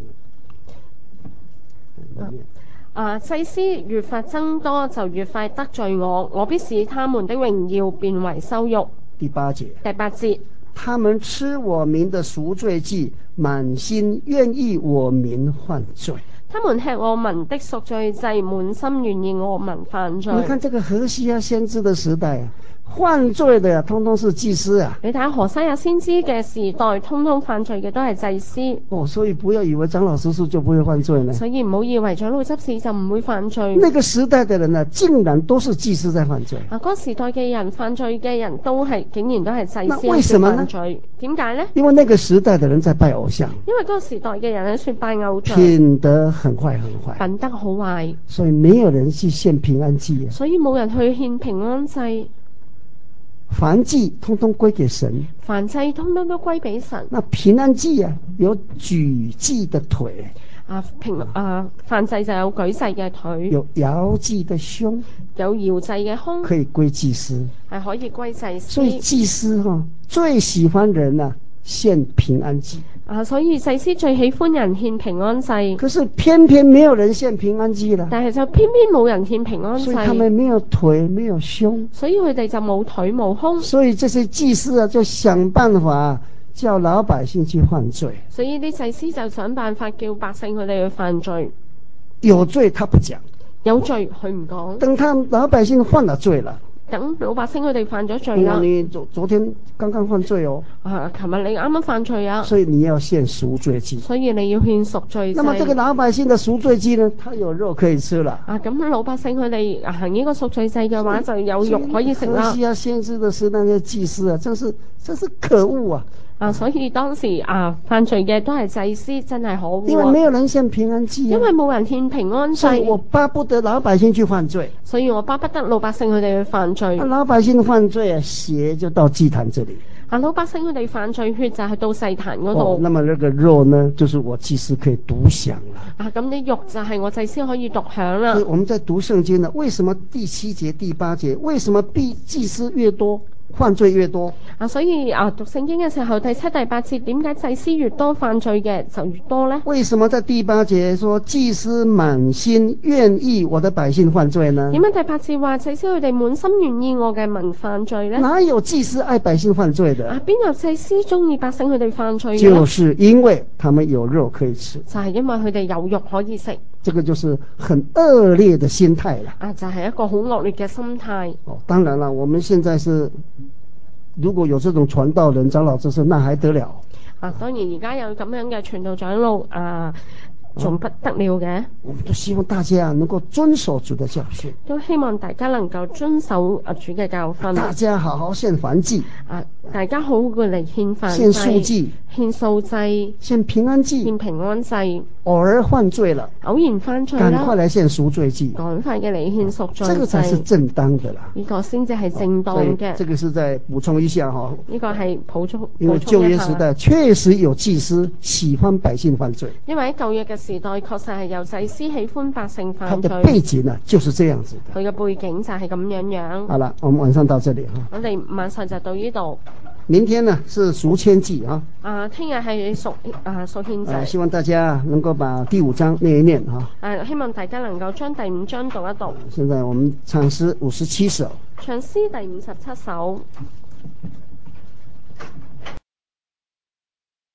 [SPEAKER 2] 啊，祭司越發增多，就越快得罪我，我必使他們的榮耀變為羞辱。
[SPEAKER 1] 第八節。
[SPEAKER 2] 第八節。
[SPEAKER 1] 他們吃我民的贖罪祭，滿心願意我民犯罪。
[SPEAKER 2] 他們吃我民的贖罪祭，滿心願意我民犯罪。
[SPEAKER 1] 你看這個何西阿先知的時代啊，犯罪的呀，通通是祭司啊。
[SPEAKER 2] 你睇下何西阿先知嘅時代，通通犯罪嘅都係祭司。
[SPEAKER 1] 哦，所以不要以為長老執事就不會犯罪呢。
[SPEAKER 2] 所以唔好以為長老執事就唔會犯罪。
[SPEAKER 1] 那個時代的人呢，竟然都是祭司在犯罪。
[SPEAKER 2] 啊，嗰個時代嘅人犯罪嘅人都係，竟然都係祭司
[SPEAKER 1] 為什麼呢？
[SPEAKER 2] 犯罪。點解呢？
[SPEAKER 1] 因為那個時代的人在拜偶像。
[SPEAKER 2] 因為嗰個時代嘅人喺說拜偶像。
[SPEAKER 1] 品德很壞很壞。
[SPEAKER 2] 品德好壞。所以
[SPEAKER 1] 沒有人去獻平安祭。
[SPEAKER 2] 所以冇人去獻平安祭。
[SPEAKER 1] 燔祭通通歸給神，
[SPEAKER 2] 燔祭通通都歸俾神。
[SPEAKER 1] 那平安祭啊，有舉祭的腿。
[SPEAKER 2] 啊平啊燔祭就有舉祭嘅腿。
[SPEAKER 1] 有搖祭的胸。
[SPEAKER 2] 有搖祭嘅胸。
[SPEAKER 1] 可以歸祭司。
[SPEAKER 2] 係可以歸祭司。
[SPEAKER 1] 所以祭司哈、啊、最喜歡人啊獻平安祭。
[SPEAKER 2] 啊，所以祭司最喜歡人獻平安祭。
[SPEAKER 1] 可是偏偏沒有人獻平安祭啦。
[SPEAKER 2] 但係就偏偏冇人獻平安祭。
[SPEAKER 1] 所以他們沒有腿，沒有胸。
[SPEAKER 2] 所以佢哋就冇腿冇胸。
[SPEAKER 1] 所以這些祭司啊，就想辦法叫老百姓去犯罪。
[SPEAKER 2] 所以啲祭司就想辦法叫百姓佢哋去犯罪。
[SPEAKER 1] 有罪他不講，
[SPEAKER 2] 有罪佢唔講。
[SPEAKER 1] 等他老百姓犯了罪了。
[SPEAKER 2] 等老百姓佢哋犯咗罪啦。
[SPEAKER 1] 你昨昨天剛剛犯罪哦。
[SPEAKER 2] 啊，琴日你啱啱犯罪啊。
[SPEAKER 1] 所以你要獻贖罪祭。
[SPEAKER 2] 所以你要獻贖罪祭。
[SPEAKER 1] 那麼這個老百姓的贖罪祭呢，他有肉可以吃了。
[SPEAKER 2] 啊，咁老百姓佢哋行呢個贖罪祭嘅話，就有肉可以食啦。
[SPEAKER 1] 何西阿先知的時代嘅祭司啊，真是真是可惡啊！
[SPEAKER 2] 啊，所以當時啊犯罪嘅都係祭司，真係可惡、啊。
[SPEAKER 1] 因為沒有人獻平安祭、啊。
[SPEAKER 2] 因為冇人獻平安祭。
[SPEAKER 1] 所以我巴不得老百姓去犯罪。
[SPEAKER 2] 所以我巴不得老百姓佢哋去犯罪。
[SPEAKER 1] 啊、老百姓犯罪啊，血就到祭壇這裡。
[SPEAKER 2] 啊，老百姓佢哋犯罪，血就係到祭壇嗰度。
[SPEAKER 1] 哦，那麼那個肉呢，就是我祭司可以獨享啦。
[SPEAKER 2] 啊，咁啲肉就係我祭司可以獨享啦。
[SPEAKER 1] 所以我們在讀聖經呢，為什麼第七節、第八節，為什麼必祭司越多？犯罪越多
[SPEAKER 2] 啊，所以啊讀聖經嘅時候第七、第八節，點解祭司越多犯罪嘅就越多呢？
[SPEAKER 1] 為什麼在第八節說祭司滿心願意我的百姓犯罪呢？
[SPEAKER 2] 點解第八節話祭司佢哋滿心願意我嘅民犯罪呢？
[SPEAKER 1] 哪有祭司愛百姓犯罪的？
[SPEAKER 2] 啊，邊有祭司中意百姓佢哋犯罪嘅？
[SPEAKER 1] 就是因為他們有肉可以吃，
[SPEAKER 2] 就係因為佢哋有肉可以食。
[SPEAKER 1] 這個就是很惡劣的心態了。
[SPEAKER 2] 啊，就係一個好惡劣嘅心態。
[SPEAKER 1] 哦，當然了，我們現在是如果有這種傳道人、長老執事，那還得了？
[SPEAKER 2] 啊，當然而家有咁樣嘅傳道長老啊，仲不得了嘅。
[SPEAKER 1] 我們都希望大家能夠遵守主的教訓，
[SPEAKER 2] 都希望大家能夠遵守啊主嘅教訓。
[SPEAKER 1] 大家好好獻燔祭
[SPEAKER 2] 啊，大家好好嘅嚟獻燔祭、
[SPEAKER 1] 獻素祭、
[SPEAKER 2] 獻素祭、
[SPEAKER 1] 獻平安祭、
[SPEAKER 2] 獻平安祭。
[SPEAKER 1] 偶爾犯罪了，
[SPEAKER 2] 偶然犯罪啦，
[SPEAKER 1] 趕快來獻贖罪祭，
[SPEAKER 2] 趕快嘅嚟獻贖罪祭，
[SPEAKER 1] 這個才是正當的啦。
[SPEAKER 2] 呢個先至係正當嘅。
[SPEAKER 1] 這個是再補充一下哈。
[SPEAKER 2] 呢個係補充，
[SPEAKER 1] 因為舊約時代確實有祭司喜歡百姓犯罪。
[SPEAKER 2] 因為喺舊約嘅時代，確實係有祭司喜歡百姓犯罪。
[SPEAKER 1] 他的背景呢，就是這樣子的。
[SPEAKER 2] 佢嘅背景就係咁樣樣。
[SPEAKER 1] 好了，我們晚上到這裡哈。
[SPEAKER 2] 我哋晚上就到呢度。
[SPEAKER 1] 明天呢是贖愆祭啊。
[SPEAKER 2] 啊，聽日係贖啊贖愆祭。
[SPEAKER 1] 啊，希望大家能夠把第五章念一念哈。
[SPEAKER 2] 啊，希望大家能夠將第五章讀一讀。
[SPEAKER 1] 現在我們唱詩五十七首。
[SPEAKER 2] 唱詩第五十七首。